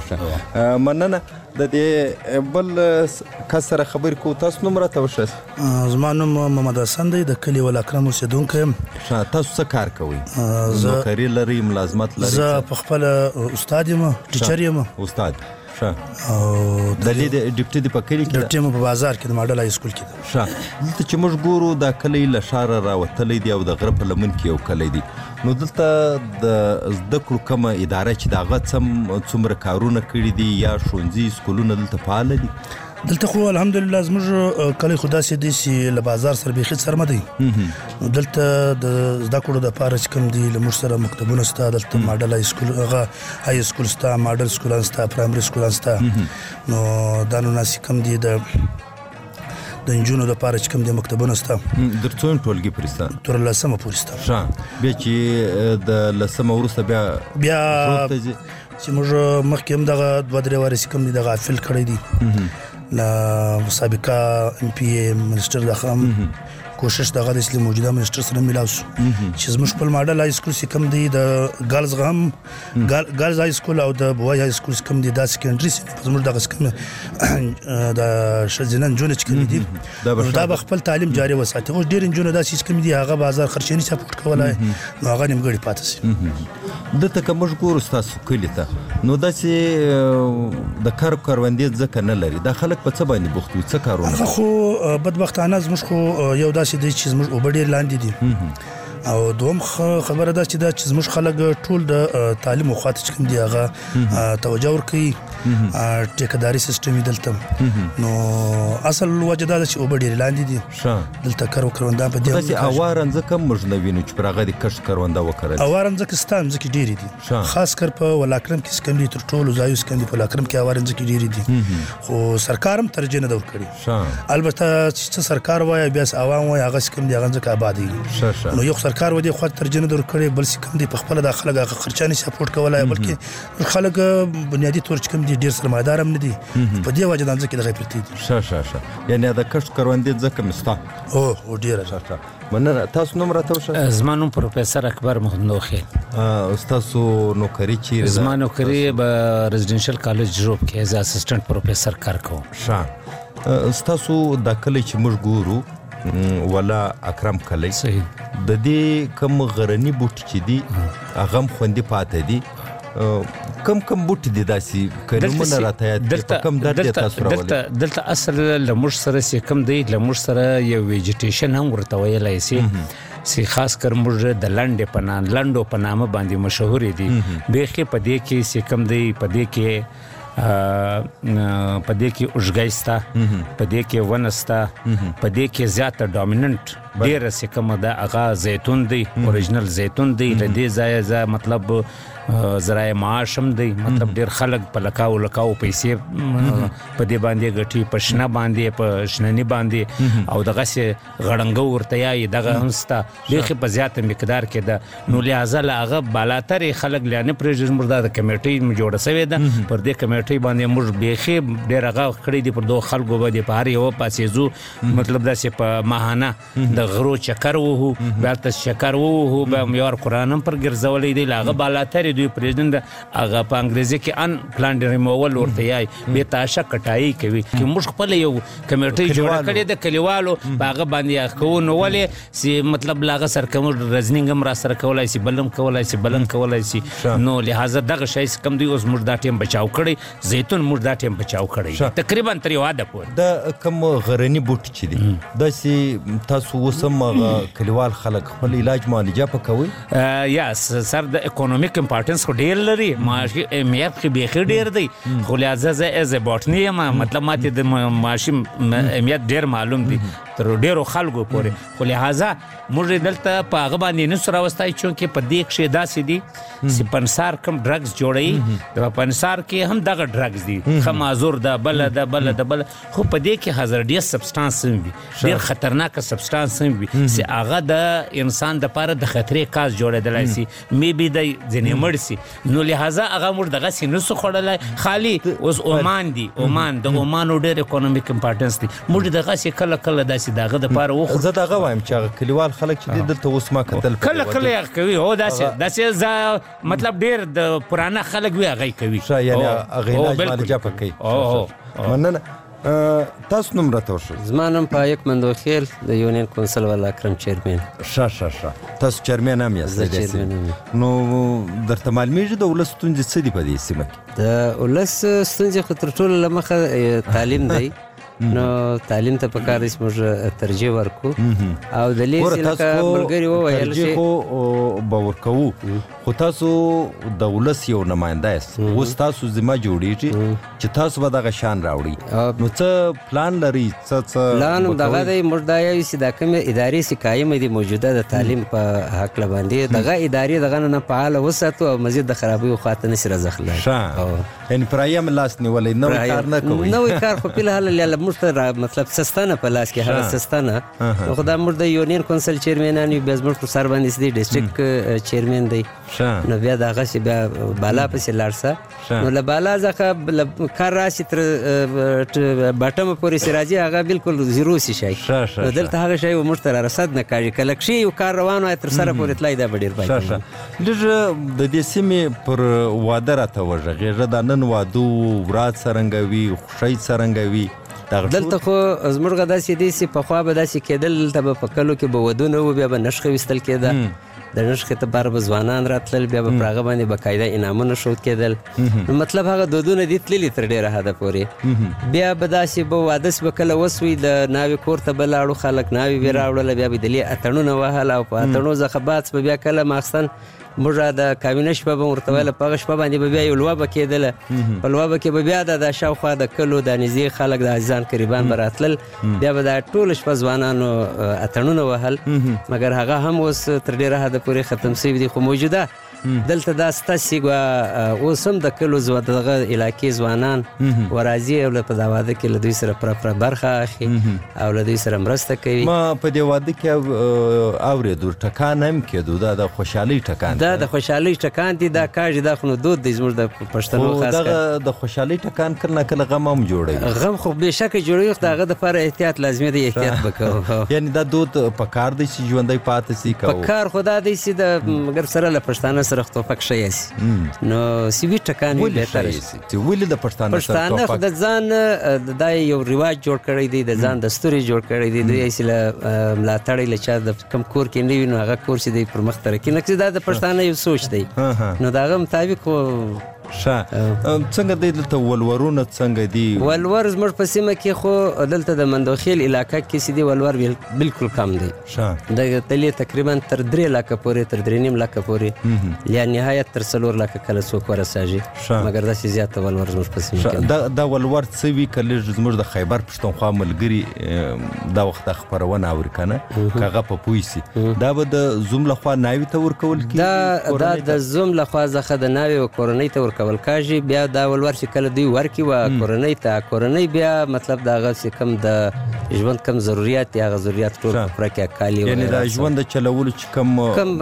مننه د دې بل کس سره خبرې کوو تاسو نوم راته وښایاست زما نوم محمد حسن دی د کلي ول اکرم اوسېدونکی یم تاسو څه کار کوئ نوکري لرئ ملازمت لرئ زه پخپله استاد یم ټیچر یم استاد او د دې ډیپټي د پکړی کې ډیپټي په بازار کې د ماډل های سکول کې ده دلته چې موږ ګورو دا کلی له ښاره راوتلی دی او د غره په لمن کې یو کلی دی نو دلته د زده کړو کومه اداره چې د هغه څومره کارونه کړي دي یا ښوونځي سکولونه دلته فعاله دي دلته خو الحمدلله زموږ کلی خو داسې دی چې له بازار سره بیخي سرمه دی نو دلته د زده کړو دپاره چې کوم دي له موږ سره مکتبونه شته دلته ماډل های سکول هغه های سکول شته ماډل سکولان شته پرایمري سکولان شته نو دا نو ناسې کوم دي د نجونو دپاره چې کوم دي مکتبونه شته در څومره ټولګي پورې شته تر 10مه پورې شته بیا چې د 10مه وروسته بیا چې موږ مخکې هم دغه 2-3 وارې چې کوم دي دغه فیل کړی دي لا سابقه ام پی ای منسټر دغه کوشش دغه د اسلام موجوده منسټر سره ملاو شو چې زموږ خپل ماډل های سکول چې کوم دی د ګرلز غم ګرلز های سکول او د بوای های سکول کوم دی د سکندري زموږ دغه کوم د شزنن جون چې کوم دی دا به خپل تعلیم جاري وساتي او ډیر انجونه دا چې کوم دی هغه بازار خرچنی سپورټ کولای نو هغه نیمګړی پاتې سي دته کوم ګورو تاسو کلی ته نو دا چې د کاروندې ځکه نه لري دا خلک په څه باندې بوخت وي څه کارونه خو بدبختانه زموږ خو یو داسې دی چې زموږ اوبه ډېر لاندې دي او دوم خبره ده چې دا چې زموږ خلک ټول د تعلیم او خاطر کوم دی هغه توجه ورکوي ټیکداري سیستم دلته نو اصل وجه دا چې اوبه ډېر لاندې دي دلته کرونده په دې چې اوارن ځکه موږ نه وینو چې پرغه د کښ کرونده وکړي اوارن ځکه ستان ځکه ډېری دي خاص کر په ولاکرم کې سکم دي تر ټولو ځایو سکم دي په ولاکرم کې اوارن ځکه ډېری دي خو سرکارم ترجیح نه ورکړي البته چې سرکار وایي بیا عوام وایي هغه سکم دي هغه ځکه آبادی نو یو سرکار ودی خو ترجیح نه ورکړي بل سکم دي په خپل داخله خرچاني سپورټ کولای بلکې خلک بنیادی تور چې کوم دي ډیر سرمایدار هم نه دي په دې وجه د ځکه دغه پرتی دي یعنی دا کښ کروندې ځکه مستا او ډیر مننه تاسو نوم راته وښایاست زما نوم پروفیسور اکبر محمد نوخیل تاسو نوکری چیرې زما نوکری به ریزیډنشل کالج جوب کې ایز اسسټنټ پروفیسور کار کوم تاسو د کلی چې موږ ګورو ولا اکرم کلی صحیح د دې کوم غرنی بوټي چې دي هغه خوندې پاتې دي کم بوټي دي داسي کلمونه راته یاد کم درد تاسو راولي دلته اصل لمر سره سي کم دی لمر سره یو ویجیټیشن هم ورته ویلای سي خاص کر موږ د لنډو په نامه باندې مشهور دي بیخي په دې کې سي کم دی په دې کې اوږګۍ سته په دې کې ونه سته په دې کې زیاته ډومیننټ ډېره چې کومه ده هغه زیتون دی اوریجنل زیتون دی له دې ځایه مطلب ذرایع معاش هم دی مطلب ډېر خلک په لکاو پیسې په دې باندې ګټي په شنه باندې په شنني باندې او دغسې غړنګو ورته یایي دغه هم سته بیخي په زیاته مقدار کې ده نو لهذا له هغه بالاترې خلک لا نه پرېږدي زموږ دا د کمیټۍ جوړه سوې ده پر دې کمیټۍ باندې موږ بیخي ډېر هغه کړی دي پر دغو خلکو باندې په هر یوه پاسېځو مطلب داسې په ماهانه د غرو چکر ووهو بیا هلته چکر ووهو بیا یو قرآن هم پر ګرځولی دی له هغه بالاترې دوی پرېږدن هغه په انګریزي کې ان پلانډ ریموول ورته یایي بې تاشه کټایي کوي چې موږ خپله یو کمیټۍ جوړه کړې ده کلیوالو په هغه باندې کوو نو ولې چې مطلب له هغه سره کوم رزنینګ هم را سره کولی شي بل هم کولی شي بل هم کولی شي نو لهذا دغه شی کم دی اوس موږ دا ټیم بچاو کړی زیتون موږ دا ټیم بچاو کړی تقریبا تر یو حده پورې د کوم غرني بوټي چې دي داسې تاسو اوس هم کلیوال خلک خپل علاج معالجه په کوئ یا سر د اکونومیک امپارټنس خو ډېر لري معاشي اهمیت خو بیخي ډېر دی خو لهذا زه ایز ا باټني یم مطلب ماته د معاشي اهمیت ډېر معلوم دی تر ډېرو خلکو پورې خو لهذا موږ دلته په هغه باندې نسو راوستی چونکې په دې کښې داسې دي چې پنسار کوم ډرګز جوړوي د پنسار کې هم دغه ډرګز دي خمازور ده بله ده بله ده بله خو په دې کې هزارډیس سبسټانس هم وي ډېر خطرناکه سبسټانس هم وي چې هغه د انسان دپاره د خطرې کاز جوړېدلی سي میبي دی ځینې مړ سي نو لهذا هغه موږ دغسې نسو خوړلی خالي اوس عمان دي عمان د عمانو ډېر اکونومیک امپارټنس دي موږ دغسې کله کله داسې د هغه دپاره وخورو زه دغه وایم چې هغه کلیوال خلک چې دي دلته اوس ما کتل کله کله یې کوي هو داسې زه مطلب ډېر د پرانه خلک وي هغه یې کوي یعنې هغه علاج معالجه په کوي مننه تاسو نوم راته وښایئ زما نوم پایک مندوخیل د یونین کونسل والا اکرم چیرمین ښه تاسو چیرمین هم یاست نو درته معلومیږي د ولس ستونزې څه دي په دې سیمه کې د ولس ستونزې خو تر ټولو له مخه تعلیم دی نو تعلیم ته پکار دی چې موږ ترجیح ورکو او د لیسې لکه ملګري وویل چې خو به ورکوو خو تاسو د ولس یو نماینده یاست اوس تاسو ذمه جوړیږي چې تاسو به دغه شان راوړئ نو څه پلان لرئ څه پلان دغه دی موږ دا یو چې دا کومې ادارې چې قایمې دي موجوده د تعلیم په هکله باندې دغه ادارې دغه نه فعاله وساتو او مزید د خرابیو خواته نشي راځخلی یعنې پرایم لاس نیولی نوی کار نه کوئ نوی کار خو فلحال موږ ته مطلب سستانه په لاس کې هغه سستانه خو دا موږ د یونین کونسل چیرمینان یو بیا زموږ پر سر باندې دی ډسټرکټ چیرمین دی نو بیا دغسې بیا بالا پسې لاړ شه نو له بالا څخه کار راشي تر باټمه پورې چې راځي هغه بالکل زیرو سي شی نو دلته هغه شی موږ ته رارسد نه کاږي کله کښې یو کار روان وای تر سره پورې تلای دا به ډېر باید لږ د دې سیمې پر واده راته وږغېږه دا نن واده ورات څرنګه وي خوښۍ څرنګه وي دلته خو زموږ داسې دی چې پخوا به داسې کېدل دلته به په کلو کې به ودونه وو بیا به نښخې ویستل کېده د نښخې لپاره به ځوانان راتلل بیا به پر هغه باندې باقاعده انعامونه ښود کېدل نو مطلب هغه دودونه دي تللي تر ډېره حده پورې بیا به داسې به وادس به کله وسوي د ناوې کور ته به لاړو خلک ناوې به راوړله بیا به دلې اتڼونه وهل او په اتڼو څخه بعد به بیا کله ماخستن موږ د کابینه شپه به ورته ویله په هغه شپه باندې به بیا یو لوبه کېدله په لوبه کې به بیا د شاوخوا د کلو د نږدې خلک د عزیزان قریبان به راتلل بیا به دا ټوله شپه ځوانانو اتڼونه وهل مګر هغه هم اوس تر ډېره حده پورې ختم شوي دي خو موجوده دلته دا ستاسې اوس هم د کلو دغه علاقې ځوانان وراځي او په دا واده کې له دوی سره پوره برخه اخلي او له دوی سره مرسته کوي ما په دې واده کې اورېدو ټکان هم کېدو دا د خوشحالۍ ټکان دا د خوشحالۍ ټکان دي دا کاږي دا خو نو دود دی زموږ د پښتنو خاص دغه د خوشحالۍ ټکان کله کله غم هم جوړوي غم خو بېشکه جوړوي خو د هغه دپاره احتیاط لازمي دی احتیاط به کوو یعنې دا دود پکار دی چې ژوندی پاتې سي پکار خو دا دی چې د مګر سره له پښتانه سره خو توپک ښه یاسي نو سوي ټکان وي بهتره شي ولې د پښتانه خو د ځان دا یو رواج جوړ کړی دی د ځان دستور یې جوړ کړی دی دوی یې له ملاتړی له چا د کم کور کې نه وي نو هغه کور چې دی پر مخ ترقي نه کړي دا د پښتانه یو سوچ دی نو د هغه مطابق ښه څنګه دی دلته ولورونه څنګه دي؟ ولور زموږ په سیمه کې خو دلته د مندوخیل علاقه کې چې دی ولور بالکل کم دی. د تلې تقریبا تر 3 لکه پورې تر 3.5 لکه پورې یا نهایت تر 4 لکه کله څوک ورسېږي مګر داسې زیاته ولور زموږ په سیمه کې دا ولور څه وي کله زموږ د خیبر پښتونخوا ملګري دا وخت خبرونه اوري کنه کاغه په پويسي دا به د زوم لخوا ناوي ته ورکول کی دا د زوم لخوا ځخه د ناوي او کورنۍ ته ورکول کاږي بیا دا ولور چې کله دوی ورکی و کورنۍ بیا مطلب دا غو چې کم د ژوند کم ضرورت یا ضرورت ټول پوره کې کالی یعنی دا ژوند چلول چې کم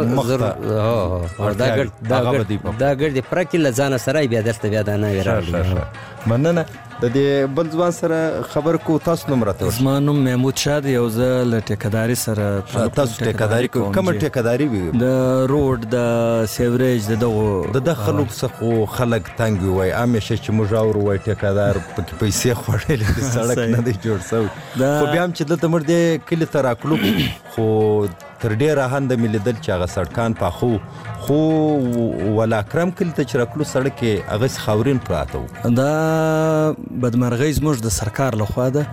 دا ګرځي پوره کې لزان سره بیا دلته بیا دا ناوي راغلی. مننه. د دې بل ځوان سره خبر کو تاسو نوم راته زما نوم محمود شاه دی او زه له ټیکداري سره تاسو ټیکداري کوم ټیکداري وي د روډ د سیوریج د خلک څخه خلک تنګ وي همیشه چې موږ اورو وای ټیکدار پکې پیسې خوړلې د سړک نه دی جوړ شوی خو بیا هم چې دلته مړ دی کلی ته راکلو خو تر ډیره هند ملیدل چې هغه سړکان پاخو خو ولا کرم کلی ته چې راکلو سړک هغه خاورین پراته و. دا بدمرغي زموږ د سرکار لخوا ده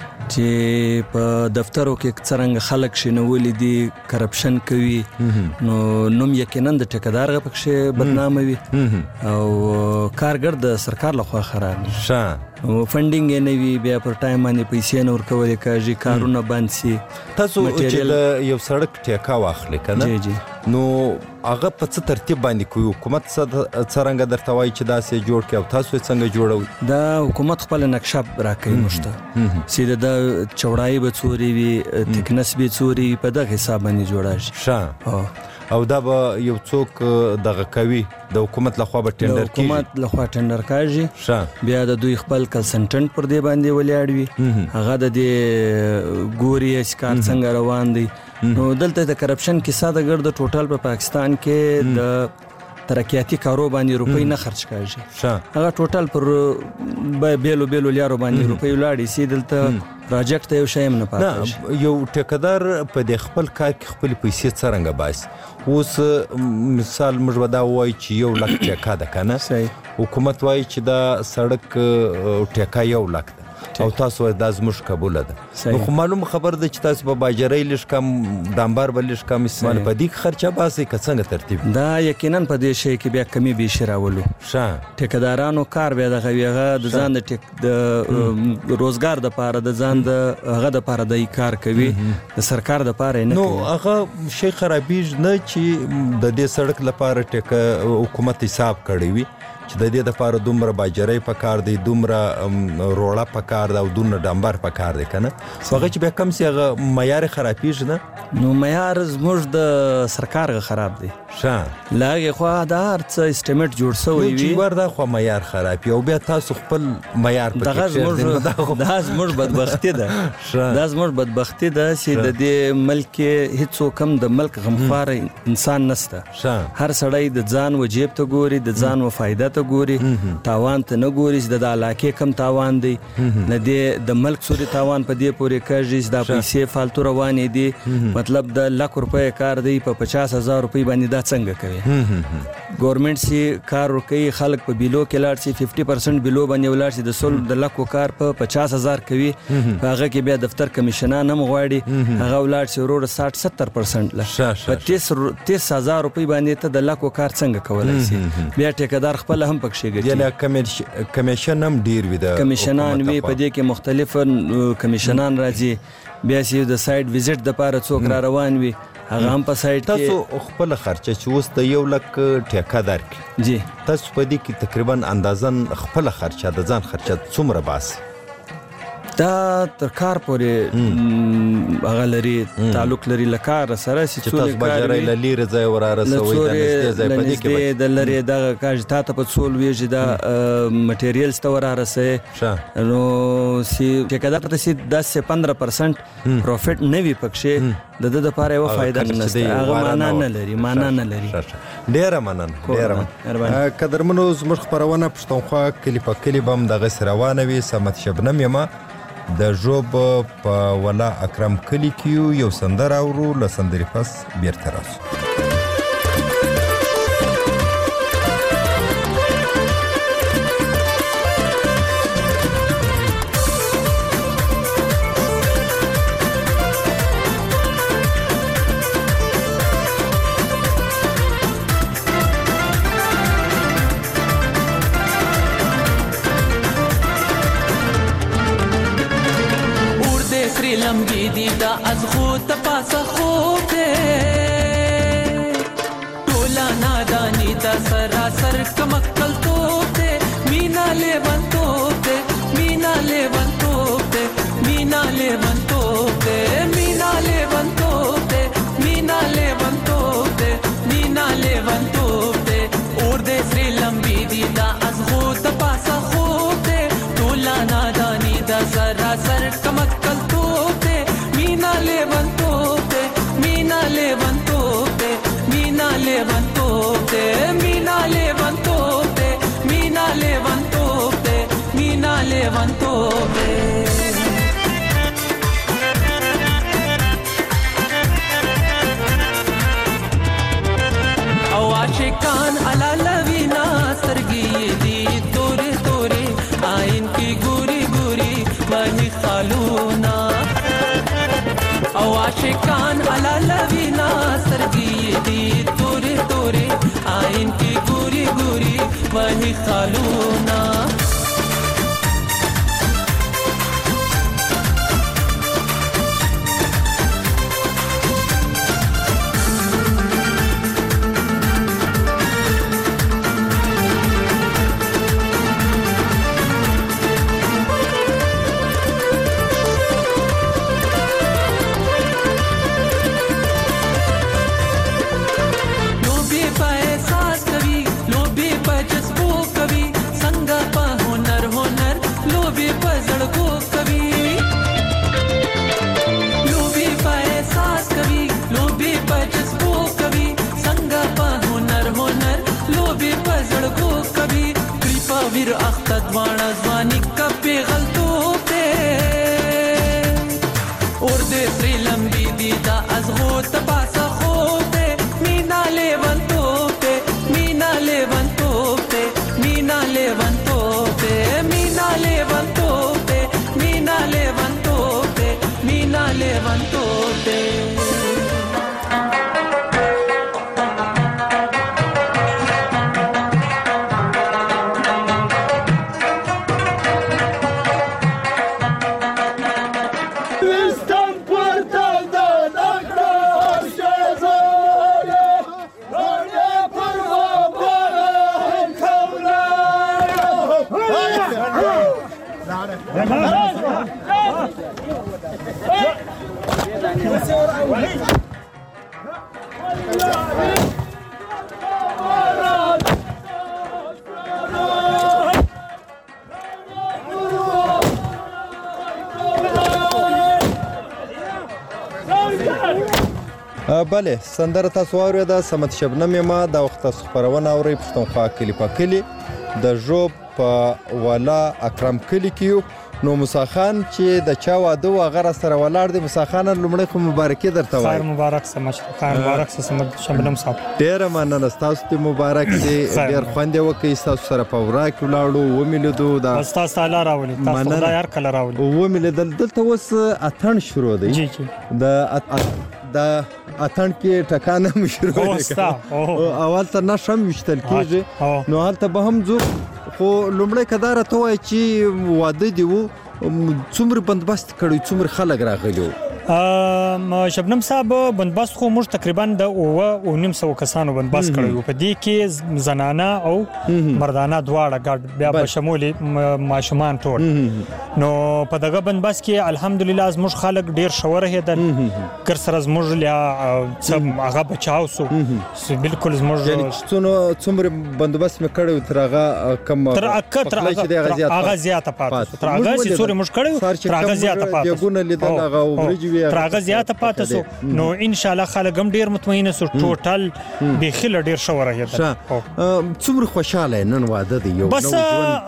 چې په دفترو کې څرنګه خلک شنولې دي کرپشن کوي نو نوم یقینا د ټیکدار غپښه بدنامه وي او کارګر د سرکار لخوا خراب شه فندینګ یې نه وي بیا پر ټایم باندې پیسې نه ورکولې کاږي کارونه بند سي. تاسو چې د یو سړک ټیکا واخلې کنه نو هغه په څه ترتیب باندې کوي حکومت څرنګه درته وایي چې داسې جوړ کړي او تاسو څنګه جوړوي؟ دا حکومت خپل نقشه راکوي موږ ته سیده د چوړای به څوري وي تکنس به څوري په دغه حساب باندې جوړا شي ښه او دا به یو څوک دغه کوي د حکومت لخوا به ټینډر کیږي حکومت لخوا ټینډر کاږي بیا د دوی خپل کنسلټنټ پر دې باندې ولاړ وي هغه د دې ګوري چې کار څنګه روان دی نو دلته د کرپشن کې ساده ګرد ټوټل په پاکستان کې د ترقیاتی کارو باندې روپۍ نه خرج کاږي هغه ټوټل پر بیلو لیارو باندې روپۍ ولاړې سي دلته پروجیکټ ته یو شی هم نه پاتې یو ټیکدار په د خپل کار کې خپل پیسې څرنګه باسي اوس مثال موږ ودا وای چې 1 لک ټیکا ده کنه حکومت وای چې دا سړک ټیکا 1 لک ده او تاسو د ازمش قبول ده نو معلوم خبر ده چې تاسو په باجرای لږ کم دامبار بل لږ کم استعمال په دې خرچه باسي څنګه ترتیب دا یقینا په دې شی کې بیا کمی به شراولو ټیکدارانو کار بیا د غویغه د ځان د روزګار د پاره د ځان د هغه د پاره د کار کوي د سرکار د پاره نه نو هغه شی خرابېږي نه چې د دې سړک لپاره ټیک حکومت حساب کړی وي چې د دې د پاره دومره باجرای په کار دی دومره روړه په کار دا او دومره ډامبر په کار دی کنه هغه چې به کم سي هغه معیار خرابېږي نه نو معیار زموږ د سرکار خراب دی لاګه خو دا هرڅ اسټیمیټ جوړ شوی وي چې وردا خو معیار خراب او بیا تاسو خپل معیار په کې دا زموږ بدبختی ده دا زموږ بدبختی ده چې د دې ملک هیڅ کم د ملک غمخوار انسان نشته هر سړی د ځان و جیب ته ګوري د ځان و فائدہ ته ګوري تاوان ته نه ګوري چې د علاقې کم تاوان دی نه دی د ملک سوري تاوان په دې پورې کوي چې د پیسې فالتو روانې دي مطلب د لک روپۍ کار دی په 50,000 روپۍ باندې دا څنګه کوي ګورنمنت سي کار کوي خلک په بیلو کې لاړ سي 50% بیلو باندې ولار سي د سول د لکو کار په 50,000 کوي هغه کې بیا دفتر کمیشنان هم غواړي هغه ولار سي ورور 60-70% لا په 30,000 روپۍ باندې ته د لکو کار څنګه کولای سي بیا ټیکدار خپل هم پکښې ګټي یعنی کمیشن هم ډیر وي د کمیشنان وي په دې کې مختلف کمیشنان راځي بیا سي د سایت وزټ د پاره څوک را روان وي هغه هم په سایت کې تاسو خپل خرچه چې اوس د 1 لک ټیکا درکړي جی تاسو په دې کې تقریبا اندازن خپل خرچه د ځان خرچه څومره باسي دا تر کار پورې هغه لري تعلق لري لکار سره چې تاسو باجرای لري ځای وراره سوي د نږدې ځای په دې کې د لري د کاج ته په څول ویږي دا مټیریلز ته وراره سه نو سی ټیکدار ته سي 10-15% پروفټ نه وي پکښې د د لپاره یو فائدہ نشته هغه معنا نه لري ډیره مننه قدرمنو زموږ خبرونه پښتونخوا کلی په کلی بم د غس روانه وي سمت شبنم یما د ژوب په ولا اکرم کلی کیو یو سندر اورو لسندري پس بیرته راسو از خود پاسه خوب ده ټولا نادانی دا سراسر کمکل توب ده مینا لیوان توب ده مینا لیوان توب ده مینا لیوان توب ده مینا لیوان توب ده مینا لیوان توب ده مینا لیوان توب ده اور دې سری لمبي دي دا از خود پاسه خوب ده ټولا نادانی دا سراسر کمکل توب ده مینا لیوان توب ده مینا لیوان توب ده مینا لیوان توب ده مینا لیوان توب ده مینا لیوان توب ده مینا لیوان توب ده او عاشقان علا لوینا سترګې دي تورې تورې آئین کی ګوري ګوري وਹੀ خالونا او عاشقان علا لوینا سترګې دي تورې تورې آئین کی ګوري ګوري وਹੀ خالونا वीर अख्तर द्वाणा ज़वानी का पेगल तोपे और दे श्री लंबी दीदा आज हो तपासा होते मीना लेवन तोपे मीना लेवन तोपे मीना लेवन तोपे मीना लेवन तोपे मीना लेवन तोपे मीना लेवन तोपे بله سندره تاسو واورېده سمت شبنم یم دا وخت تاسو خپرونه اورئ پښتونخوا کلي په کلي د ژوب په والا اکرم کلي کې یو نو موسی خان چې د چا واده و هغه راسره ولاړ دی موسی خان لومړی خو مبارکي درته وایم خیر مبارک سمت خیر مبارک سمت شبنم صاحب ډېره مننه ستاسو ته مبارک دی ډېر خوند یې وکړئ ستاسو سره په ورا کې ولاړو ومې لیدو دا ستاسو تعالی راولي تاسو خدای هر کله راولي ومې لیدل دلته اوس اتڼ شروع دی جی جی د اتڼ کې ټکانه هم شروع دی اول ته نشم وشتل کېږي نو هلته به هم ځو خو لومړی که دا راته ووایي چې واده دی و څومره بندوبست کړی څومره خلک راغلي وو شبنم صاحب بندباست خو موږ تقریبا د 900 کسانو بندباست کړو په دې کې زنانه او مردانه دواړه ګډ بیا په شمول ماشومان ټول نو په دغه بندباست کې الحمدلله زموږ خلک ډیر شوره هدل کر سره زموږ لیا هغه بچاو سو بالکل زموږ یعنی څومره بندوبست مې کړو تر هغه کم هغه زیاته پاتې تر هغه چې څوره موږ کړو تر هغه زیاته پاتې یګونه لیدل هغه ورجوي ترغه زیاته پاتې سو نو ان شاء الله خلک هم ډیر مطمئن سو ټوټل به خل ډیر شو راهیدل څومره خوشاله نن واده دی یو بس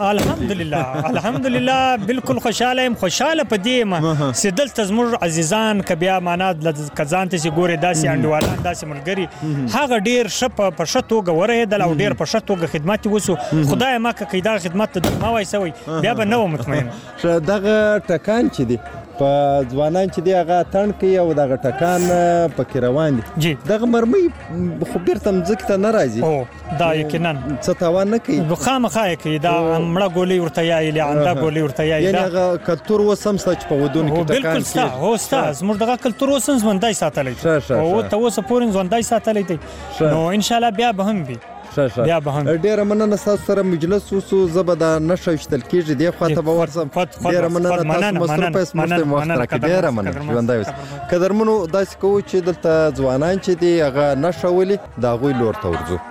الحمدلله بالکل خوشاله په دې ما سدل تزمر عزیزان کبیا معنا کزان ته ګوره داسې انډوالان داسې ملګری هغه ډیر شپ په شتو غوړې د او ډیر په شتو خدمت وسو خدای ما کیدا خدمت ته ما وای سوی بیا به نو مطمئن دغه ټکان چې دی په ځوانان چې دی هغه اتڼ کوي او دغه ټکان پکې روان دي دغه مرمۍ خو بیرته مځکې ته نه راځي دا یقینا څه تاوان نه کوي خامخا یې کوي دا مړه ګولۍ ورته یایي لعنده ګولۍ ورته یایي یعنې هغه کلتور اوس هم شته چې په ودونو کې ټکان بالکل شته هو شته زموږ دغه کلتور اوس هم ژوندی ساتلی دی او تر اوسه پورې ژوندی ساتلی دی نو انشاءالله بیا به هم وي بیا به هم ډېره مننه ستاسو سره مجلس اوسو زه به دا نښه ویشتل کېږي دې خواته به ورځم ډېره مننه تاسو مصروفه یاست موږ ته مې وخت راکړي ډېره مننه ژوندی اوسئ قدرمنو داسې کوو چې دلته ځوانان چې دي هغه نښه ولي د هغوی لور ته ورځو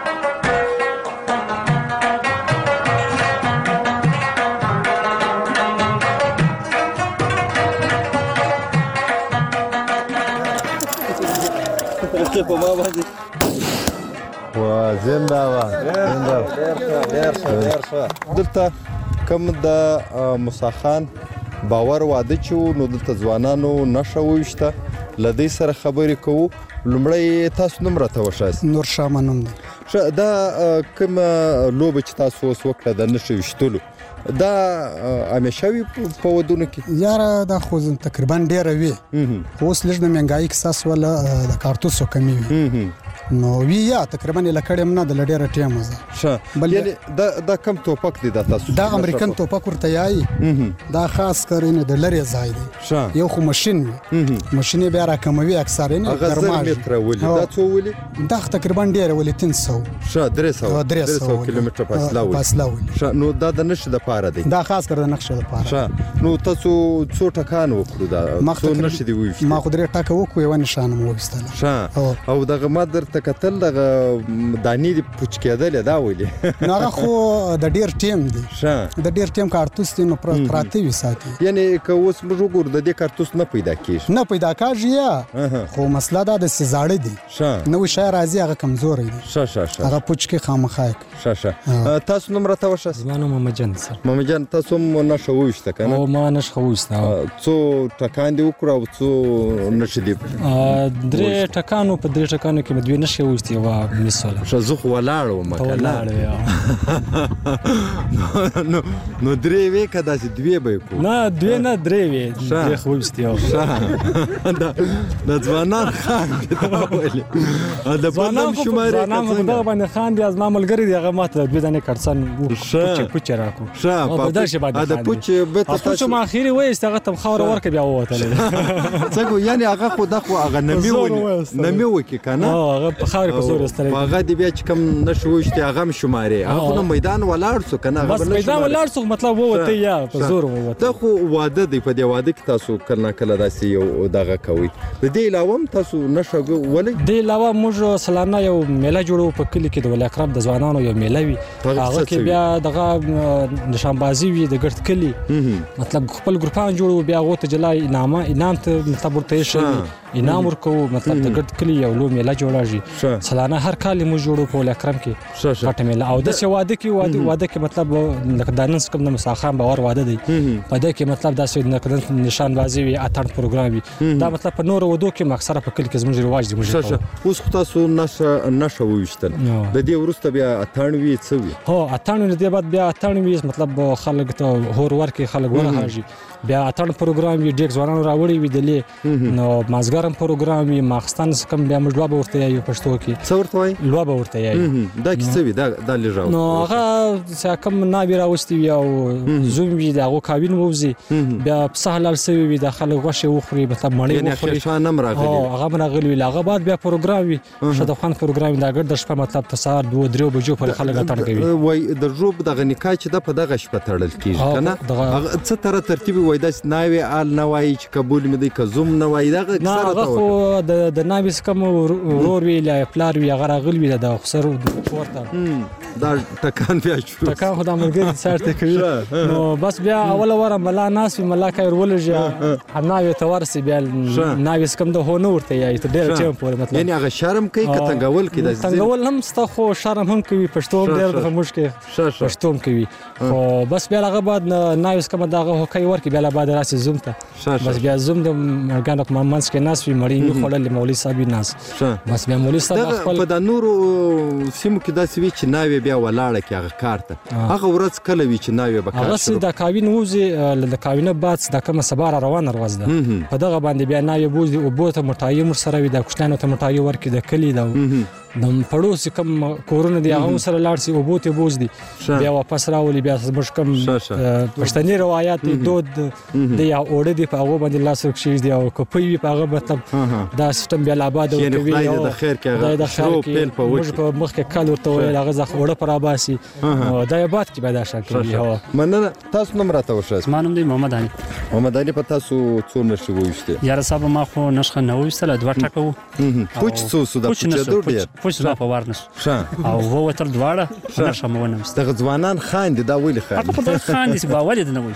په ما باندې زنده دلته کوم د موسی خان باور واده چې و نو دلته ځوانانو نښه وویشته له دوی سره خبرې کوو لومړی تاسو نوم راته وښایاست نورشاه منم دی دا کومه لوبه چې تاسو اوس وکړه د نښه ویشتلو دا همیشه وي په ودونو کې یاره دا خو تقریبا ډېره وي اوس لږ د مهنګایي کیسه سوله د کارتوسو کمي وي نو وی یا تقریبا لکړم نه د لډیره ټیم زه یعنی دا کم توپک دی دا تاسو دا امریکن توپک ورته یایي دا خاص کرینه د لری ځای دی یو خو ماشين ماشين بیا را کموي اکثر نه ګرماج دا څو ولي دا تقریبا ډیره ولي 300 300 کیلومتر فاصله ولي نو دا د نشه د پاره دی دا خاص کر د نقشه د پاره نو تاسو څو ټکان وکړو دا څو نشه دی وي ما خو درې ټکه وکړو یو نشانه مو وستله او دغه مادر کتل دغه دانی دی پوچ کېدل دا ولي نو هغه خو د ډیر ټیم دی د ډیر ټیم کارتوس دی نو پراته وي ساتي یعنی که اوس موږ وګورو د دې کارتوس نه پیدا کیږي یا خو مسله دا د سزاړه دی نو شای راځي هغه کمزور دی هغه پوچ کې خامخا تاسو نوم راته وښه زمانو محمد سر محمد جان تاسو مو نشه وښته کنه او ما نشه وښته څو ټکان دی وکړو او څو نشه دی درې ټکانو په درې ټکانو کې مدوي نشه وښتي وا مثلا شزخ ولاړو مکلا نو درې وې کدا چې دوی به کو نه دوی نه درې وې درې خو وښتي د ځوانان خان دا ولي د ځوانان شماره دا باندې خان دی از ما ملګری دی هغه ماته دوی دنه کړسن پوچ راکو په دا شی باندې دا پوچ به تاسو ما اخیری وې هغه تم خاور ورکه بیا وته څنګه یعنی هغه خو د خو هغه نمی وکي کنه هغه په خاور په زور استری هغه دی بیا چې کم نشوشته هغه شماره هغه میدان ولاړ سو کنه بس میدان ولاړ سو مطلب وته یا په زور وته دا خو واده دی په دی واده کې تاسو کله کله داسې یو دغه کوي د دې علاوه تاسو نشه ولې د علاوه موږ سلانه یو میله جوړو په کلی کې د ولې اکرم د ځوانانو یو میله وي هغه کې بیا دغه نشانبازي وي د ګرد کلی مطلب خپل ګروپان جوړو بیا غوته جلای انعام ته مطلب ورته شي انعام ورکو مطلب د ګرد کلی یو لو میله جوړاږي سلانه هر کال موږ جوړو په ولې اکرم کې پټه میله او د واده کې مطلب د دانس کوم د مساخان باور واده دی په دې کې مطلب داسې نشانبازي وي اتړ پروګرام وي دا مطلب په نور ودو کې مخسره په کلی کې زموږ رواج دی موږ اوس تاسو نشه وویشتل د دې ورسته بیا اتړ وی څه وي هو اتړ نه دی بعد بیا اتړ وی مطلب خلک ته هور ورکه خلک ورهاږي بیا اتړ پروګرام وی ډیک ځوانانو راوړي وی دلې نو مازګرم پروګرام وی ماخستان کم بیا مجلوه به ورته یو پښتو کې څه ورته وای لوه به ورته یو دا کیسه وی دا لږه نو هغه کم نابی راوستي وی او زوم وی دغه کابین ووزي بیا سهلال سوي وی داخله غوښه وخوري مطلب مړی وخوري شانم راغلی هغه راغلی هغه بعد بیا پروګرام وی شدخان پروګرام دا ګر د شپه مطلب تسار 2-3 بجو پر خلک اتړ کوي وای د جوب دغه نکاح چې د په دغه شپه تړل کیږي کنه څه تر ترتیب وای د ناوي آل نوای چې قبول مې دی کزوم نوای دغه اکثر خو د ناوي سکم ورور وی لا پلار وی هغه راغلی وی د خسر ورته دا ټکان بیا شو ټکان خو د مرګ سارته کوي نو بس بیا اول وره ملا ناس وی ملا کای ولږه ناوي تورسي بیا ناوي سکم د هونه ورته یا ته ډیر ټیم پورې مطلب یعنی هغه شرم کوي کتنګول کې د تنګول هم ستا خو شرم هم کوي پښتو ډیر د مشکل پښتو کوي خو بس بیا هغه بعد ناوي سکم دغه هوکای ورکی بیا بیا لا بعد راسي زوم ته بس بیا زوم د مرګانو په منځ کې ناس وي مړی نه خړل مولوي صاحب ناس بس بیا مولوي صاحب خپل په د نورو سیمو کې داسې وی چې ناوی بیا ولاړه کې هغه کارته هغه ورځ کله وی چې ناوی به کار شروع هغه د کاوین وځي د کاوینه بعد د کومه سبا روانه ورځ ده په دغه باندې بیا ناوی بوزي او بوته مټای مر سره وي د کوشتانو ته مټای ورکې د کلی دا د پړوس کم کورونه دی هغه سره لاړ سي او بوته بوز دي بیا واپس راولي بیا زموږ کم پښتني روایت دود د یا اوړه دی په هغه باندې لاس رخصي دي او کوپي په هغه مطلب دا سیستم بیا آباد او کوي د خیر کې هغه شروع پیل په وځي په مخ کې کال ورته ویل هغه ځخ اوړه پر اباسي دا آباد کې پیدا شکل هوا مننه تاسو نوم راته وښه ما نوم دی محمد علي په تاسو څو نشي وښته یاره صاحب ما خو نشخه نه وښتل دوه ټکو پوچ څو د پوچ ډیر پوچ را په ورنس او هو تر دواړه نشه مو نه مست دغه ځوانان خاندي دا ویل خاندي هغه په خاندي چې با ولید نه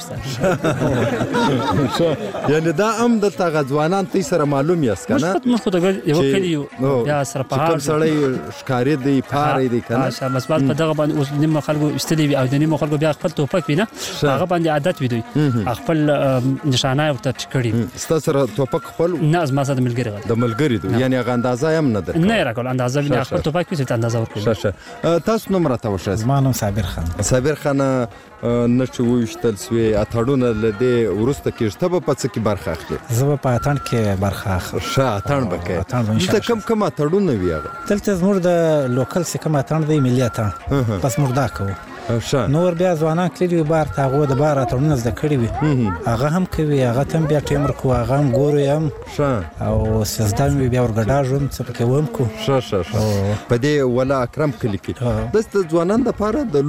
وښتل یعنی دا هم د تاغه ځوانان تی سره معلوم یاست کنه مخ خو دغه یو کلیو بیا سره په هغه سړی ښکاری دی پاره دی کنه بس بعد په دغه باندې اوس نیمه خلکو استلی او د نیمه خلکو بیا خپل توپک وینه هغه باندې عادت وي دوی خپل نشانه ورته ټکړي ستاسو سره توپک خپل نه از ما زده ملګری دی یعنی هغه اندازه هم نه ده نه راکول اندازه وینه خپل توپک وي ته اندازه ورکړي تاسو نوم راته وښه زما نوم صابر خان نشي وښتل سوی اتړونه لدی ورسته کېشته په پڅ کې برخه اخلي زه په اتڼ کې برخه اخلم اتڼ بکې د کم اتړونه وی هغه دلته زموږ د لوکل څخه کم اتڼ دی ملي اتڼ بس مردا کوو نور بیا ځوانان کلی بار تاغو د بار اتړونه زده کړی وي هغه هم کوي هغه تم بیا ټیمر کو هغه هم ګورو هم او سزدان بیا ورګډاژم څه پکې وم کو په دې ولا اکرم کلی کې د ځوانان د پاره د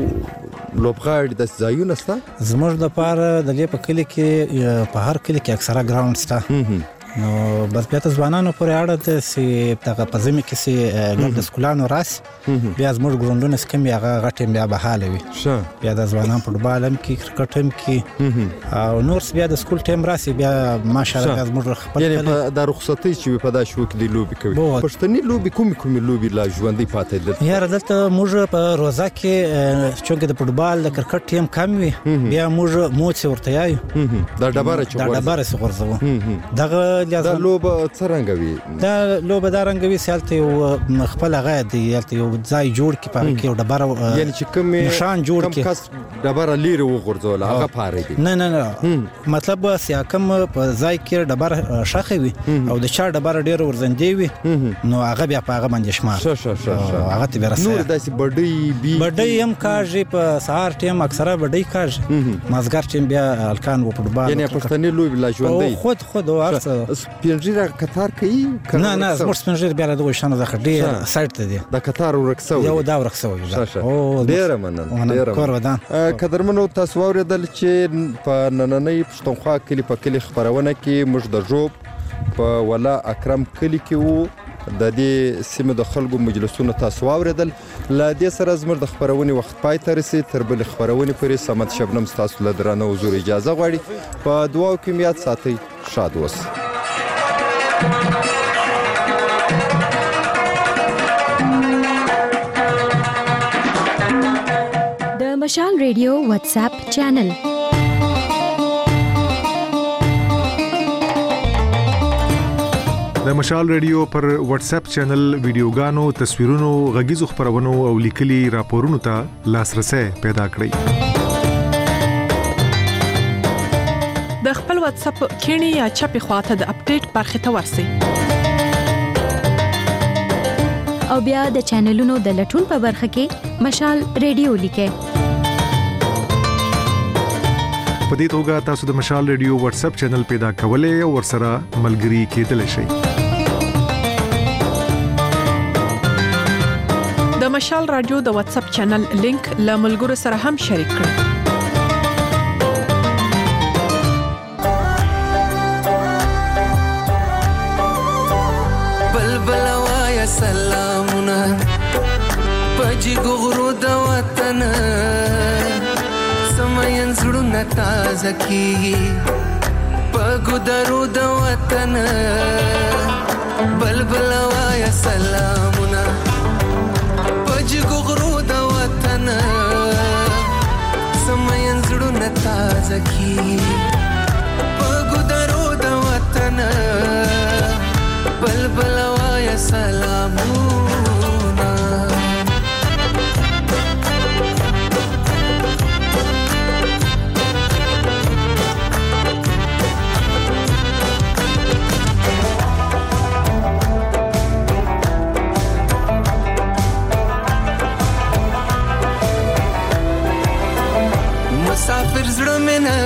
لوبغاړي د ځایونه ستا زموږ د پاره د دې په کلی کې په هر کلی کې اکثره ګراوند ستا نو بس بیا ته ځوانانو پورې اړه ده چې دغه په زمي کې چې ګل د سکولانو راسي بیا زموږ ګروندونه سکم هغه غټم بیا بحاله وي بیا د ځوانان فوټبال هم کې کرکټ هم کې او نور بیا د سکول ټیم راسي بیا ماشاءالله زموږ خپل یعنی د رخصتي چې په دا شو کې د لوبي کوي پښتني لوبي کوم لوبي لا ژوندۍ پاتې ده یاره دلته موږ په روزه کې چې د فوټبال د کرکټ ټیم کم وي بیا موږ موڅ ورته یایو دا ډبره څغورځو دغه دا لوبه څنګه وي دا لوبه دا رنګوي سالته یو خپل غا دی یو ځای جوړ کی په کې ډبره یعنی چې کوم نشان جوړ کی کس ډبره لیر وغورځول هغه پاره دی نه مطلب سیا کم په ځای کې ډبره شاخه وي او د چا ډبره ډیر ورزندې وي نو هغه بیا په هغه باندې شمار هغه ته ورسره نور داسې بډۍ هم کاږي په سهار ټیم اکثره بډۍ کاږي مازګر ټیم بیا الکان و فوټبال یعنی پښتني لوبي لا ژوندۍ خود ورڅ سپینجیره قطار کوي نه زموږ سپینجیر بیا دغه شانه د خډې سایت ته دی د قطار ورکسو یو دا ورکسو او ډیر مننه کور ودان قدرمنو تاسو اوریدل چې په نننۍ پښتونخوا کلی په کلی خبرونه کې موږ د جوب په ولا اکرم کلی کې وو د دې سیمه د خلکو مجلسونو تاسو اوریدل ل دې سره زموږ د خبرونې وخت پای ته رسید تر بل خبرونې پورې سمت شبنم تاسو له درنو حضور اجازه غواړي په دعا کې میات ساتي شاد اوسئ د مشال ریډیو واتس اپ چینل د مشال ریډیو پر واتس اپ چینل ویډیوګانو تصویرونو غږیزو خبرونو او لیکلي راپورونو ته لاسرسي پیدا کړئ د خپل واتس اپ کینی یا چپی خواته د اپډیټ برخه ته ورسی او بیا د چینلونو د لټون په برخه کې مشال ریډیو لیکه په دې توګه تاسو د مشال ریډیو واتس اپ چینل پیدا کولای او ورسره ملګري کېدلی شئ د مشال رادیو د واتس اپ چینل لینک له ملګرو سره هم شریک کړئ سلامونه پجی ګغرو د وطن سمین زړونه تازه کیږي پګو درو د وطن بلبل وایا سلامونه پجی ګغرو د وطن سمین زړونه تازه کیږي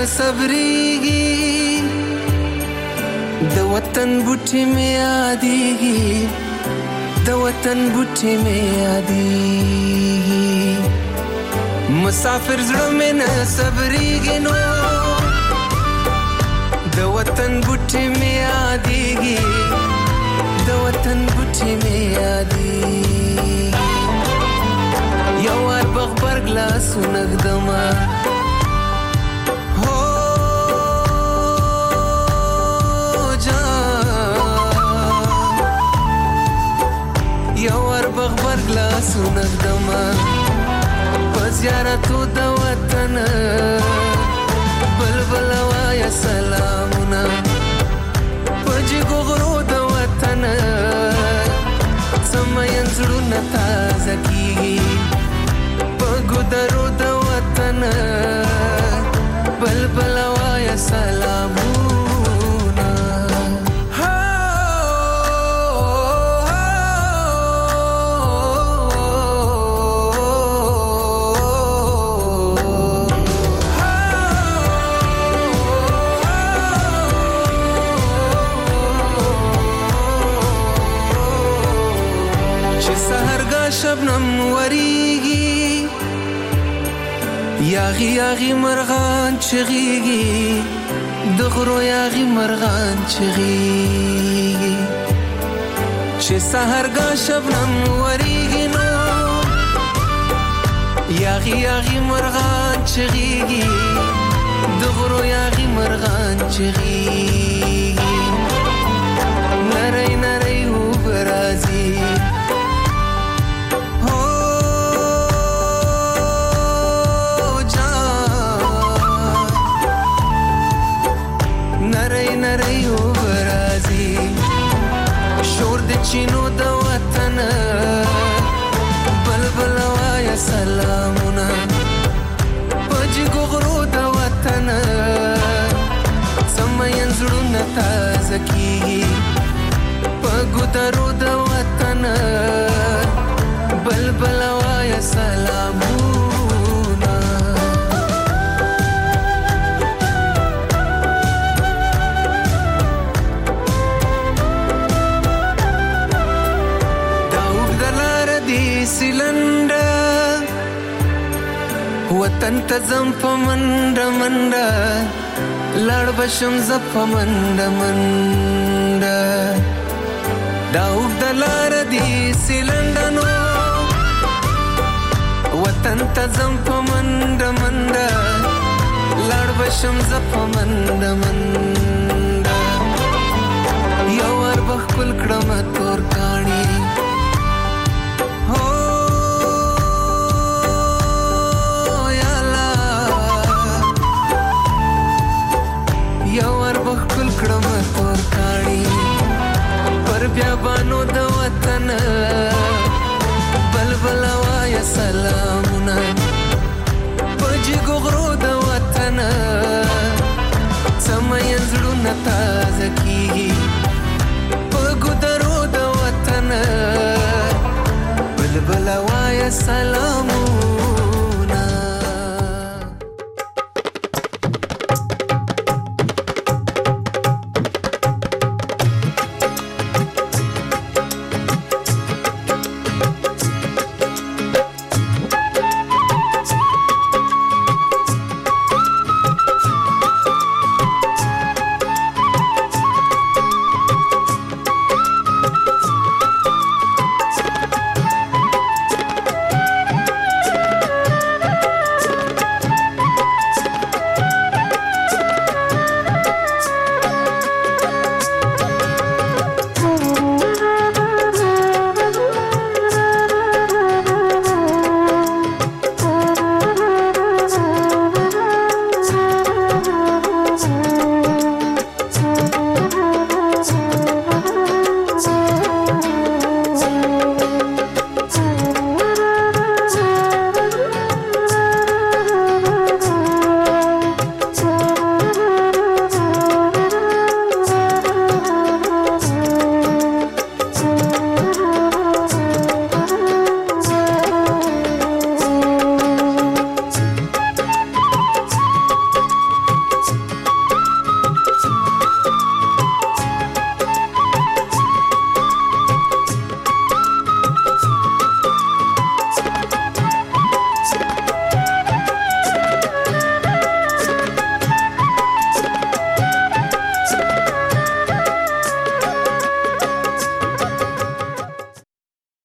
صبرېږي د وطن بوټي مې یادېږي د وطن بوټي مې یادېږي مسافر زړه مې نه صبرېږي نو د وطن بوټي مې یادېږي د وطن بوټي مې یادېږي یو وار بغبرګ لاسونه ږدمه بغبرګ لاسونه ږدمه په زیارتو د وطن بلبل وایه سلامونه په جګو غرو د وطن څه مین زړونه تازه کېږي په ګودرو د وطن بلبل وایه سلامونه شبنم وریږي یاغي یاغي مرغان چغيږي د غرو یاغي مرغان چغيږي چې سحرګا شبنم وریږي نو یاغي یاغي مرغان چغيږي د غرو یاغي مرغان چغيږي نری نری وبرازي چینو د وطن بلبل وایه سلامونه په جګو غرو د وطن څه مین زړونه تازه کېږي په ګودرو د وطن بلبل وایه سلامونه سیلنډه وطن ته ځم په منډه منډه لاړ بشم زه په منډه منډه دا اوږده لاره دي سیلنډه نو وطن ته ځم په منډه منډه لاړ بشم زه په منډه منډه یو وار به ښکل کړمه تور کاڼي بیابانو د وطن بلبل وایه سلامونه په جګو غرو د وطن څه مین زړونه تازه کېږي په ګودرو د وطن بلبل وایه سلامونه